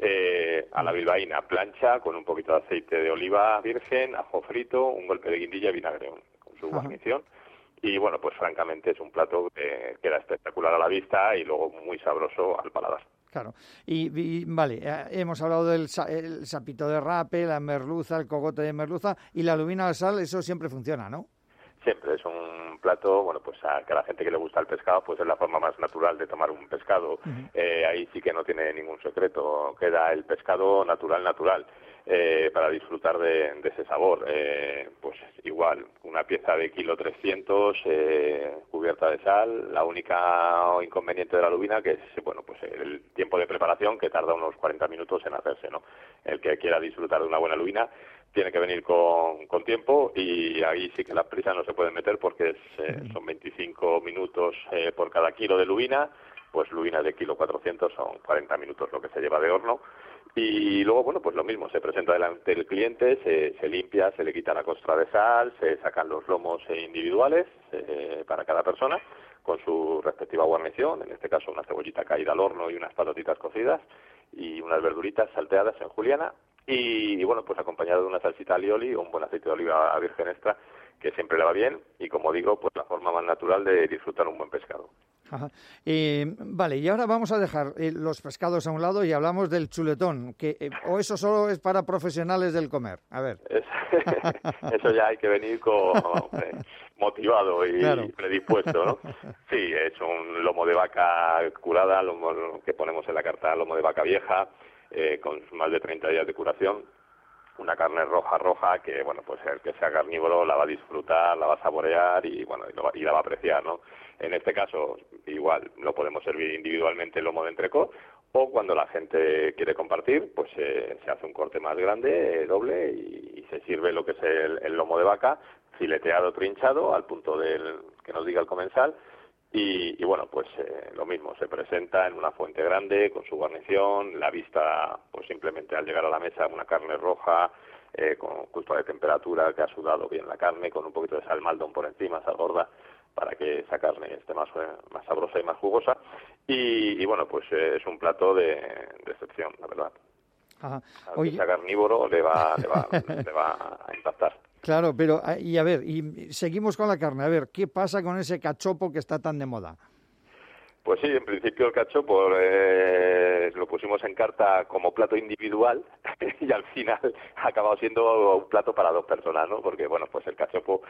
eh, a la bilbaína, plancha, con un poquito de aceite de oliva virgen, ajo frito, un golpe de guindilla y vinagre con su guarnición. Y bueno, pues francamente es un plato que queda espectacular a la vista y luego muy sabroso al paladar. Claro. Y, y vale, eh, hemos hablado del sa el sapito de rape, la merluza, el cogote de merluza y la lubina al sal, eso siempre funciona, ¿no? Siempre es un plato, bueno, pues a, que a la gente que le gusta el pescado, pues es la forma más natural de tomar un pescado. Uh-huh. eh, ahí sí que no tiene ningún secreto, queda el pescado natural, natural. Eh, para disfrutar de, de ese sabor, eh, pues igual, una pieza de kilo trescientos eh, cubierta de sal, la única inconveniente de la lubina que es, bueno, pues el tiempo de preparación que tarda unos cuarenta minutos en hacerse, ¿no? El que quiera disfrutar de una buena lubina tiene que venir con, con tiempo y ahí sí que las prisas no se pueden meter porque es, eh, son veinticinco minutos eh, por cada kilo de lubina, pues lubina de kilo cuatrocientos son cuarenta minutos lo que se lleva de horno. Y luego, bueno, pues lo mismo, se presenta delante del cliente, se, se limpia, se le quita la costra de sal, se sacan los lomos individuales eh, para cada persona, con su respectiva guarnición, en este caso una cebollita caída al horno y unas patatitas cocidas, y unas verduritas salteadas en juliana, y, y bueno, pues acompañado de una salsita alioli o un buen aceite de oliva virgen extra, que siempre le va bien, y como digo, pues la forma más natural de disfrutar un buen pescado. Ajá. Eh, vale, y ahora vamos a dejar eh, los pescados a un lado y hablamos del chuletón, que eh, o eso solo es para profesionales del comer. A ver. Es, eso ya hay que venir con, eh, motivado y claro. predispuesto, ¿no? Sí, es un lomo de vaca curada, lomo que ponemos en la carta, lomo de vaca vieja, eh, con más de treinta días de curación. Una carne roja, roja, que, bueno, pues el que sea carnívoro la va a disfrutar, la va a saborear y, bueno, y, lo va, y la va a apreciar, ¿no? En este caso, igual, lo podemos servir individualmente el lomo de entrecot, o cuando la gente quiere compartir, pues eh, se hace un corte más grande, eh, doble, y, y se sirve lo que es el, el lomo de vaca, fileteado, trinchado, al punto del que nos diga el comensal. Y, y bueno, pues eh, lo mismo, se presenta en una fuente grande con su guarnición, la vista, pues simplemente al llegar a la mesa, una carne roja, eh, con justo de temperatura, que ha sudado bien la carne, con un poquito de sal maldon por encima, sal gorda, para que esa carne esté más, más sabrosa y más jugosa. Y, y bueno, pues eh, es un plato de, de excepción, la verdad. Ajá. Al que sea carnívoro le va, le va, le va a impactar. Claro, pero, y a ver, y seguimos con la carne. A ver, ¿qué pasa con ese cachopo que está tan de moda? Pues sí, en principio el cachopo eh, lo pusimos en carta como plato individual y al final ha acabado siendo un plato para dos personas, ¿no? Porque, bueno, pues el cachopo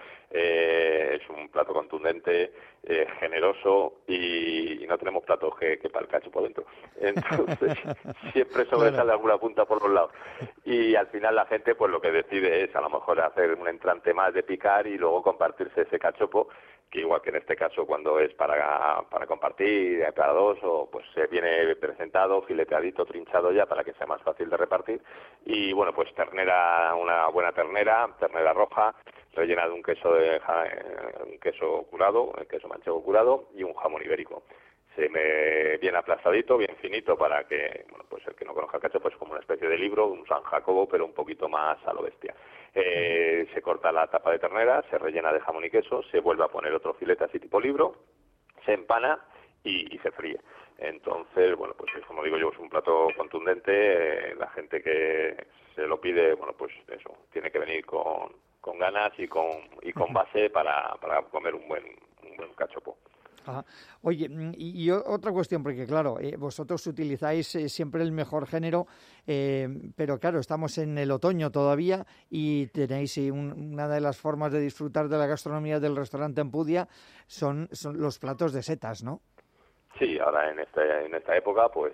eh, es un plato contundente, eh, generoso y, y no tenemos plato que quepa el cachopo dentro. Entonces, siempre sobresale claro. alguna punta por los lados. Y al final la gente, pues lo que decide es a lo mejor hacer un entrante más de picar y luego compartirse ese cachopo, que igual que en este caso cuando es para, para compartir, para dos, o pues se viene presentado, fileteadito, trinchado ya para que sea más fácil de repartir. Y bueno, pues ternera, una buena ternera, ternera roja, rellena de un queso de un queso curado, el queso manchego curado y un jamón ibérico. Se me bien aplastadito, bien finito para que, bueno, pues el que no conozca el cachopo pues como una especie de libro, un San Jacobo, pero un poquito más a lo bestia. Eh, se corta la tapa de ternera, se rellena de jamón y queso, se vuelve a poner otro filete así tipo libro, se empana y, y se fríe. Entonces, bueno, pues como digo yo, es un plato contundente, eh, la gente que se lo pide, bueno, pues eso, tiene que venir con, con ganas y con, y con base para, para comer un buen, un buen cachopo. Ajá. Oye, y, y otra cuestión, porque claro, eh, vosotros utilizáis eh, siempre el mejor género, eh, pero claro, estamos en el otoño todavía y tenéis eh, un, una de las formas de disfrutar de la gastronomía del restaurante Ampudia son, son los platos de setas, ¿no? Sí, ahora en, este, en esta época, pues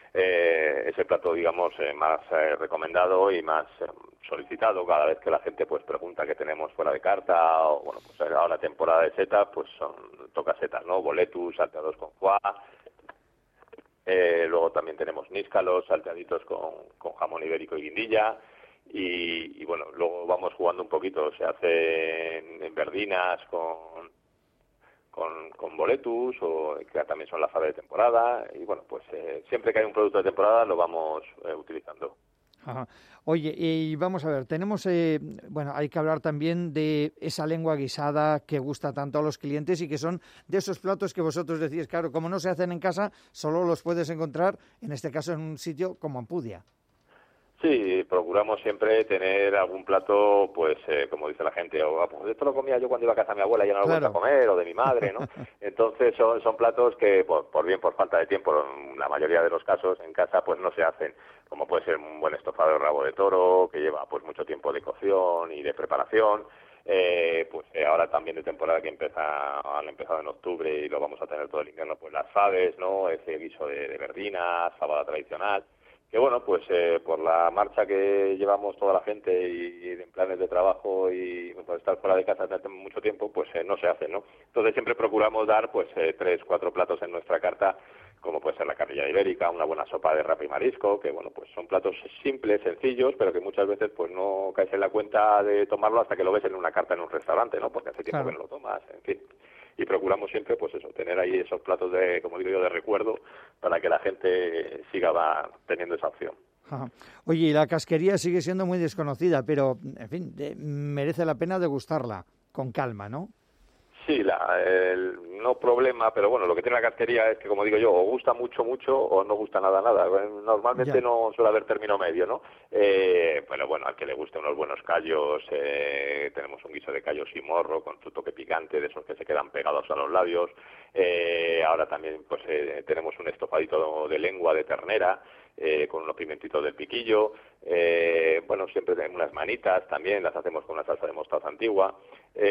eh, es el plato, digamos, eh, más eh, recomendado y más eh, solicitado cada vez que la gente pues pregunta qué tenemos fuera de carta, o bueno, pues ahora temporada de setas, pues son toca setas, ¿no? Boletus, salteados con foie, eh, luego también tenemos níscalos, salteaditos con, con jamón ibérico y guindilla, y, y bueno, luego vamos jugando un poquito, se hacen en verdinas con con, con boletus, o que también son las aves de temporada, y bueno, pues eh, siempre que hay un producto de temporada lo vamos eh, utilizando. Ajá. Oye, y vamos a ver, tenemos, eh, bueno, hay que hablar también de esa lengua guisada que gusta tanto a los clientes y que son de esos platos que vosotros decís, claro, como no se hacen en casa, solo los puedes encontrar, en este caso, en un sitio como Ampudia. Sí, procuramos siempre tener algún plato, pues, eh, como dice la gente, o oh, pues esto lo comía yo cuando iba a casa de mi abuela y ya no lo he vuelto a comer, o de mi madre, ¿no? Entonces son, son platos que, por, por bien, por falta de tiempo, en la mayoría de los casos en casa, pues no se hacen, como puede ser un buen estofado de rabo de toro, que lleva pues mucho tiempo de cocción y de preparación. Eh, pues eh, ahora también de temporada que empieza, han empezado en octubre y lo vamos a tener todo el invierno, pues las faves, ¿no? Ese guiso de, de verdinas, fabada tradicional. Que bueno, pues eh, por la marcha que llevamos toda la gente y, y en planes de trabajo y por estar fuera de casa durante mucho tiempo, pues eh, no se hace, ¿no? Entonces siempre procuramos dar pues eh, tres, cuatro platos en nuestra carta, como puede ser la carrilla ibérica, una buena sopa de rapa y marisco, que bueno, pues son platos simples, sencillos, pero que muchas veces pues no caes en la cuenta de tomarlo hasta que lo ves en una carta en un restaurante, ¿no? Porque hace tiempo claro. que no lo tomas, en fin. Y procuramos siempre, pues eso, tener ahí esos platos de, como digo yo, de recuerdo, para que la gente siga va teniendo esa opción. Ajá. Oye, y la casquería sigue siendo muy desconocida, pero, en fin, de, merece la pena degustarla con calma, ¿no? Sí, la, el, no problema, pero bueno, lo que tiene la casquería es que, como digo yo, o gusta mucho, mucho, o no gusta nada, nada. Normalmente ya. No suele haber término medio, ¿no? Eh, pero bueno, al que le guste unos buenos callos, eh, tenemos un guiso de callos y morro con su toque picante, de esos que se quedan pegados a los labios. Eh, ahora también pues eh, tenemos un estofadito de lengua de ternera, Eh, con unos pimentitos del piquillo, eh, bueno, siempre tenemos unas manitas también, las hacemos con una salsa de mostaza antigua,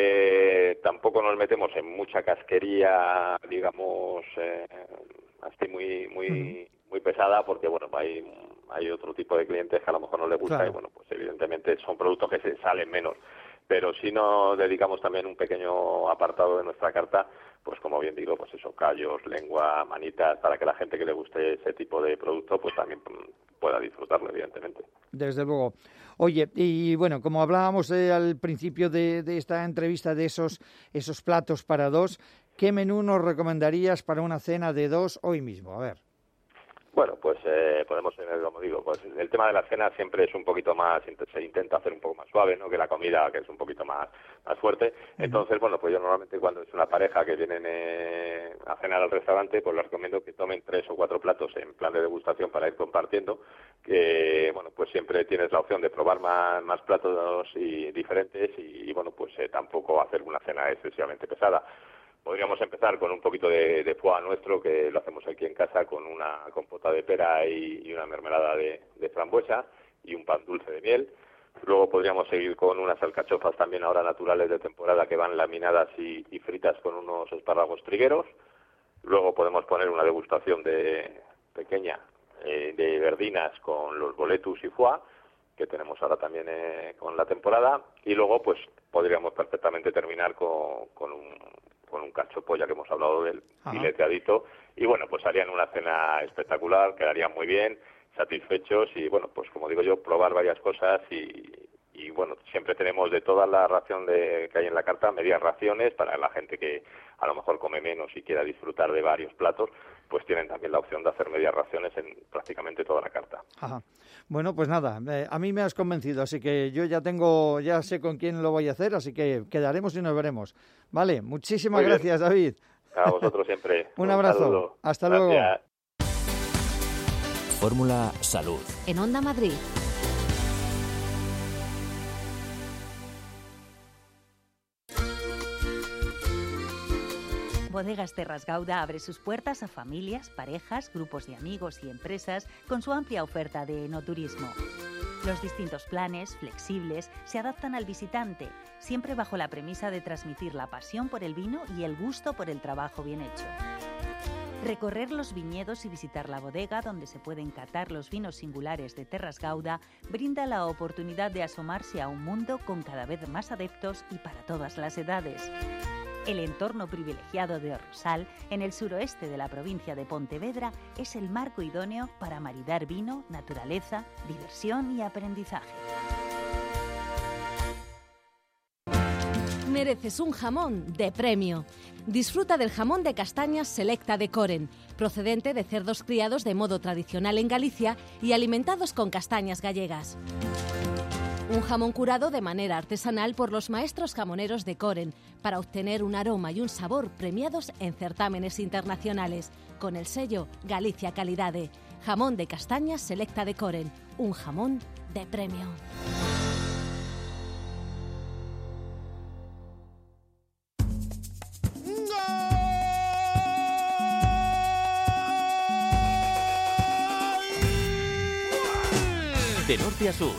eh, tampoco nos metemos en mucha casquería, digamos, eh, así muy muy uh-huh. muy pesada, porque bueno, hay, hay otro tipo de clientes que a lo mejor no les gusta, claro. Y bueno, pues evidentemente son productos que se salen menos, pero si nos dedicamos también un pequeño apartado de nuestra carta, pues como bien digo, pues eso, callos, lengua, manitas, para que la gente que le guste ese tipo de producto, pues también pueda disfrutarlo, evidentemente. Desde luego. Oye, y bueno, como hablábamos eh, al principio de, de esta entrevista de esos, esos platos para dos, ¿qué menú nos recomendarías para una cena de dos hoy mismo? A ver. Bueno, pues eh, podemos, como digo, pues el tema de la cena siempre es un poquito más, se intenta hacer un poco más suave, ¿no? Que la comida, que es un poquito más más fuerte. Entonces, bueno, pues yo normalmente cuando es una pareja que vienen eh, a cenar al restaurante, pues les recomiendo que tomen tres o cuatro platos en plan de degustación para ir compartiendo, que, bueno, pues siempre tienes la opción de probar más, más platos y diferentes y, y bueno, pues eh, tampoco hacer una cena excesivamente pesada. Podríamos empezar con un poquito de, de foie nuestro, que lo hacemos aquí en casa con una compota de pera y, y una mermelada de, de frambuesa y un pan dulce de miel. Luego podríamos seguir con unas alcachofas también ahora naturales de temporada que van laminadas y, y fritas con unos espárragos trigueros. Luego podemos poner una degustación de pequeña eh, de verdinas con los boletus y foie, que tenemos ahora también eh, con la temporada. Y luego pues podríamos perfectamente terminar con, con un... con un cacho polla que hemos hablado del fileteadito, y bueno, pues harían una cena espectacular, quedarían muy bien, satisfechos, y bueno, pues como digo yo, probar varias cosas, y, y bueno, siempre tenemos de toda la ración de, que hay en la carta, medias raciones, para la gente que a lo mejor come menos y quiera disfrutar de varios platos, pues tienen también la opción de hacer medias raciones en prácticamente toda la carta. Ajá. Bueno, pues nada, eh, a mí me has convencido, así que yo ya tengo, ya sé con quién lo voy a hacer, así que quedaremos y nos veremos. Vale, muchísimas gracias, David. A vosotros siempre. Un, Un abrazo. Saludo. Hasta Gracias. luego. Fórmula Salud. En Onda Madrid. Bodegas Terras Gauda abre sus puertas a familias, parejas, grupos de amigos y empresas con su amplia oferta de enoturismo. Los distintos planes, flexibles, se adaptan al visitante, siempre bajo la premisa de transmitir la pasión por el vino y el gusto por el trabajo bien hecho. Recorrer los viñedos y visitar la bodega donde se pueden catar los vinos singulares de Terras Gauda brinda la oportunidad de asomarse a un mundo con cada vez más adeptos y para todas las edades. El entorno privilegiado de Orrosal, en el suroeste de la provincia de Pontevedra, es el marco idóneo para maridar vino, naturaleza, diversión y aprendizaje. Mereces un jamón de premio. Disfruta del jamón de castañas Selecta de Coren, procedente de cerdos criados de modo tradicional en Galicia y alimentados con castañas gallegas. Un jamón curado de manera artesanal por los maestros jamoneros de Coren para obtener un aroma y un sabor premiados en certámenes internacionales, con el sello Galicia Calidade. Jamón de castañas Selecta de Coren, un jamón de premio. De norte a sur.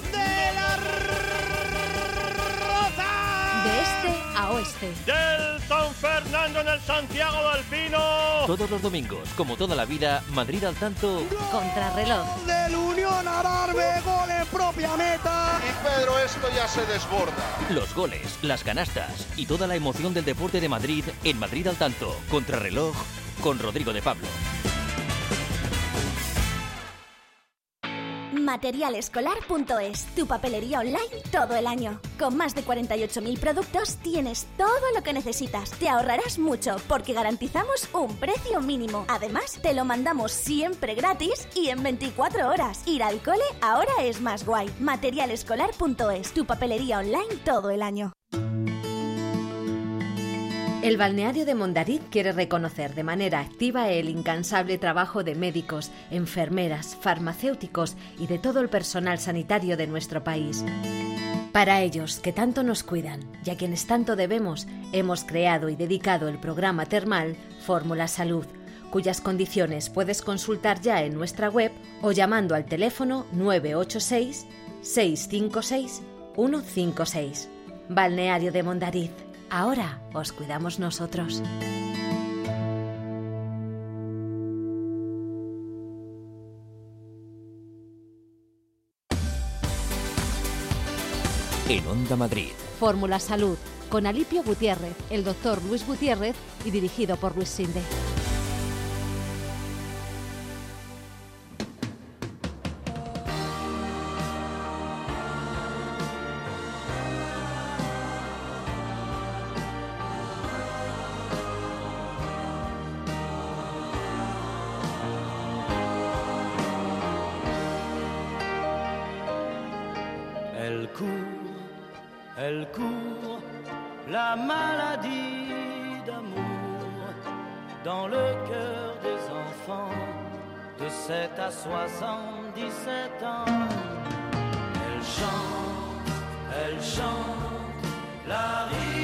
De este a oeste. Del San Fernando en el Santiago del Pino. Todos los domingos, como toda la vida, Madrid al tanto. Contrarreloj. Del Unión Adarve, gol en propia meta. Y Pedro, esto ya se desborda. Los goles, las canastas y toda la emoción del deporte de Madrid en Madrid al tanto. Contrarreloj con Rodrigo de Pablo. Materialescolar punto es, tu papelería online todo el año. Con más de cuarenta y ocho mil productos tienes todo lo que necesitas. Te ahorrarás mucho porque garantizamos un precio mínimo. Además, te lo mandamos siempre gratis y en veinticuatro horas. Ir al cole ahora es más guay. Materialescolar punto es, tu papelería online todo el año. El balneario de Mondariz quiere reconocer de manera activa el incansable trabajo de médicos, enfermeras, farmacéuticos y de todo el personal sanitario de nuestro país. Para ellos, que tanto nos cuidan y a quienes tanto debemos, hemos creado y dedicado el programa termal Fórmula Salud, cuyas condiciones puedes consultar ya en nuestra web o llamando al teléfono nueve ocho seis, seis cinco seis, uno cinco seis. Balneario de Mondariz. Ahora os cuidamos nosotros. En Onda Madrid. Fórmula Salud, con Alipio Gutiérrez, el doctor Luis Gutiérrez y dirigido por Luis Sinde. Elle court, elle court, la maladie d'amour dans le cœur des enfants de sept à soixante-dix-sept ans. Elle chante, elle chante, la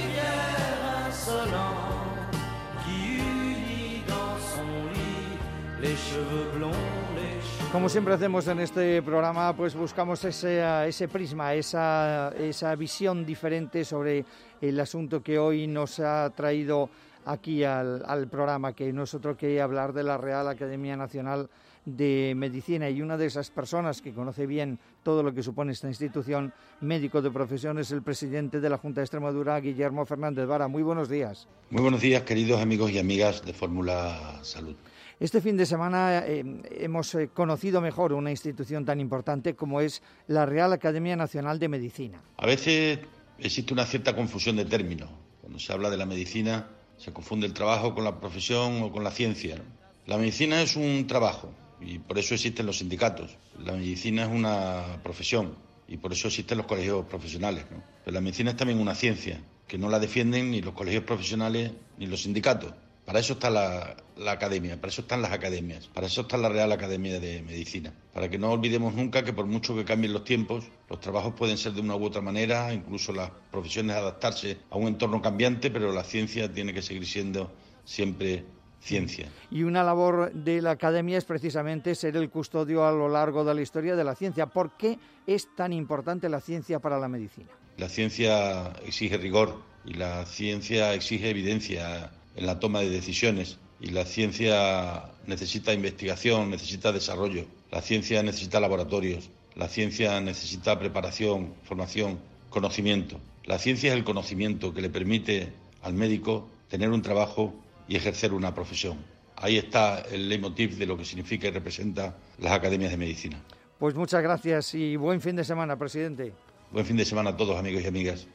rivière insolente qui unit dans son lit les cheveux blonds. Como siempre hacemos en este programa, pues buscamos ese, ese prisma, esa, esa visión diferente sobre el asunto que hoy nos ha traído aquí al, al programa, que no es otro que hablar de la Real Academia Nacional de Medicina. Y una de esas personas que conoce bien todo lo que supone esta institución, médico de profesión, es el presidente de la Junta de Extremadura, Guillermo Fernández Vara. Muy buenos días. Muy buenos días, queridos amigos y amigas de Fórmula Salud. Este fin de semana eh, hemos eh, conocido mejor una institución tan importante como es la Real Academia Nacional de Medicina. A veces existe una cierta confusión de términos. Cuando se habla de la medicina, se confunde el trabajo con la profesión o con la ciencia, ¿no? La medicina es un trabajo y por eso existen los sindicatos. La medicina es una profesión y por eso existen los colegios profesionales, ¿no? Pero la medicina es también una ciencia que no la defienden ni los colegios profesionales ni los sindicatos. Para eso está la, la academia, para eso están las academias, para eso está la Real Academia de Medicina. Para que no olvidemos nunca que por mucho que cambien los tiempos, los trabajos pueden ser de una u otra manera, incluso las profesiones adaptarse a un entorno cambiante, pero la ciencia tiene que seguir siendo siempre ciencia. Y una labor de la academia es precisamente ser el custodio a lo largo de la historia de la ciencia. ¿Por qué es tan importante la ciencia para la medicina? La ciencia exige rigor y la ciencia exige evidencia en la toma de decisiones y la ciencia necesita investigación, necesita desarrollo, la ciencia necesita laboratorios, la ciencia necesita preparación, formación, conocimiento. La ciencia es el conocimiento que le permite al médico tener un trabajo y ejercer una profesión. Ahí está el leitmotiv de lo que significa y representa las academias de medicina. Pues muchas gracias y buen fin de semana, presidente. Buen fin de semana a todos, amigos y amigas.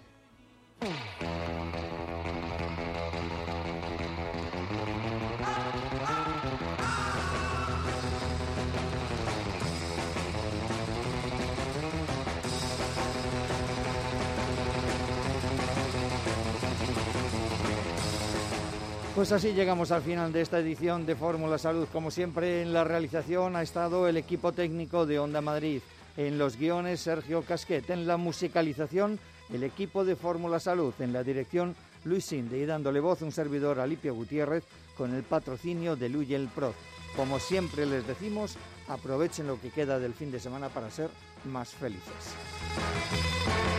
Pues así llegamos al final de esta edición de Fórmula Salud. Como siempre, en la realización ha estado el equipo técnico de Onda Madrid. En los guiones, Sergio Casquet. En la musicalización, el equipo de Fórmula Salud. En la dirección, Luis Sinde. Y dándole voz, un servidor, Alipio Gutiérrez, con el patrocinio de Luyel Pro. Como siempre les decimos, aprovechen lo que queda del fin de semana para ser más felices.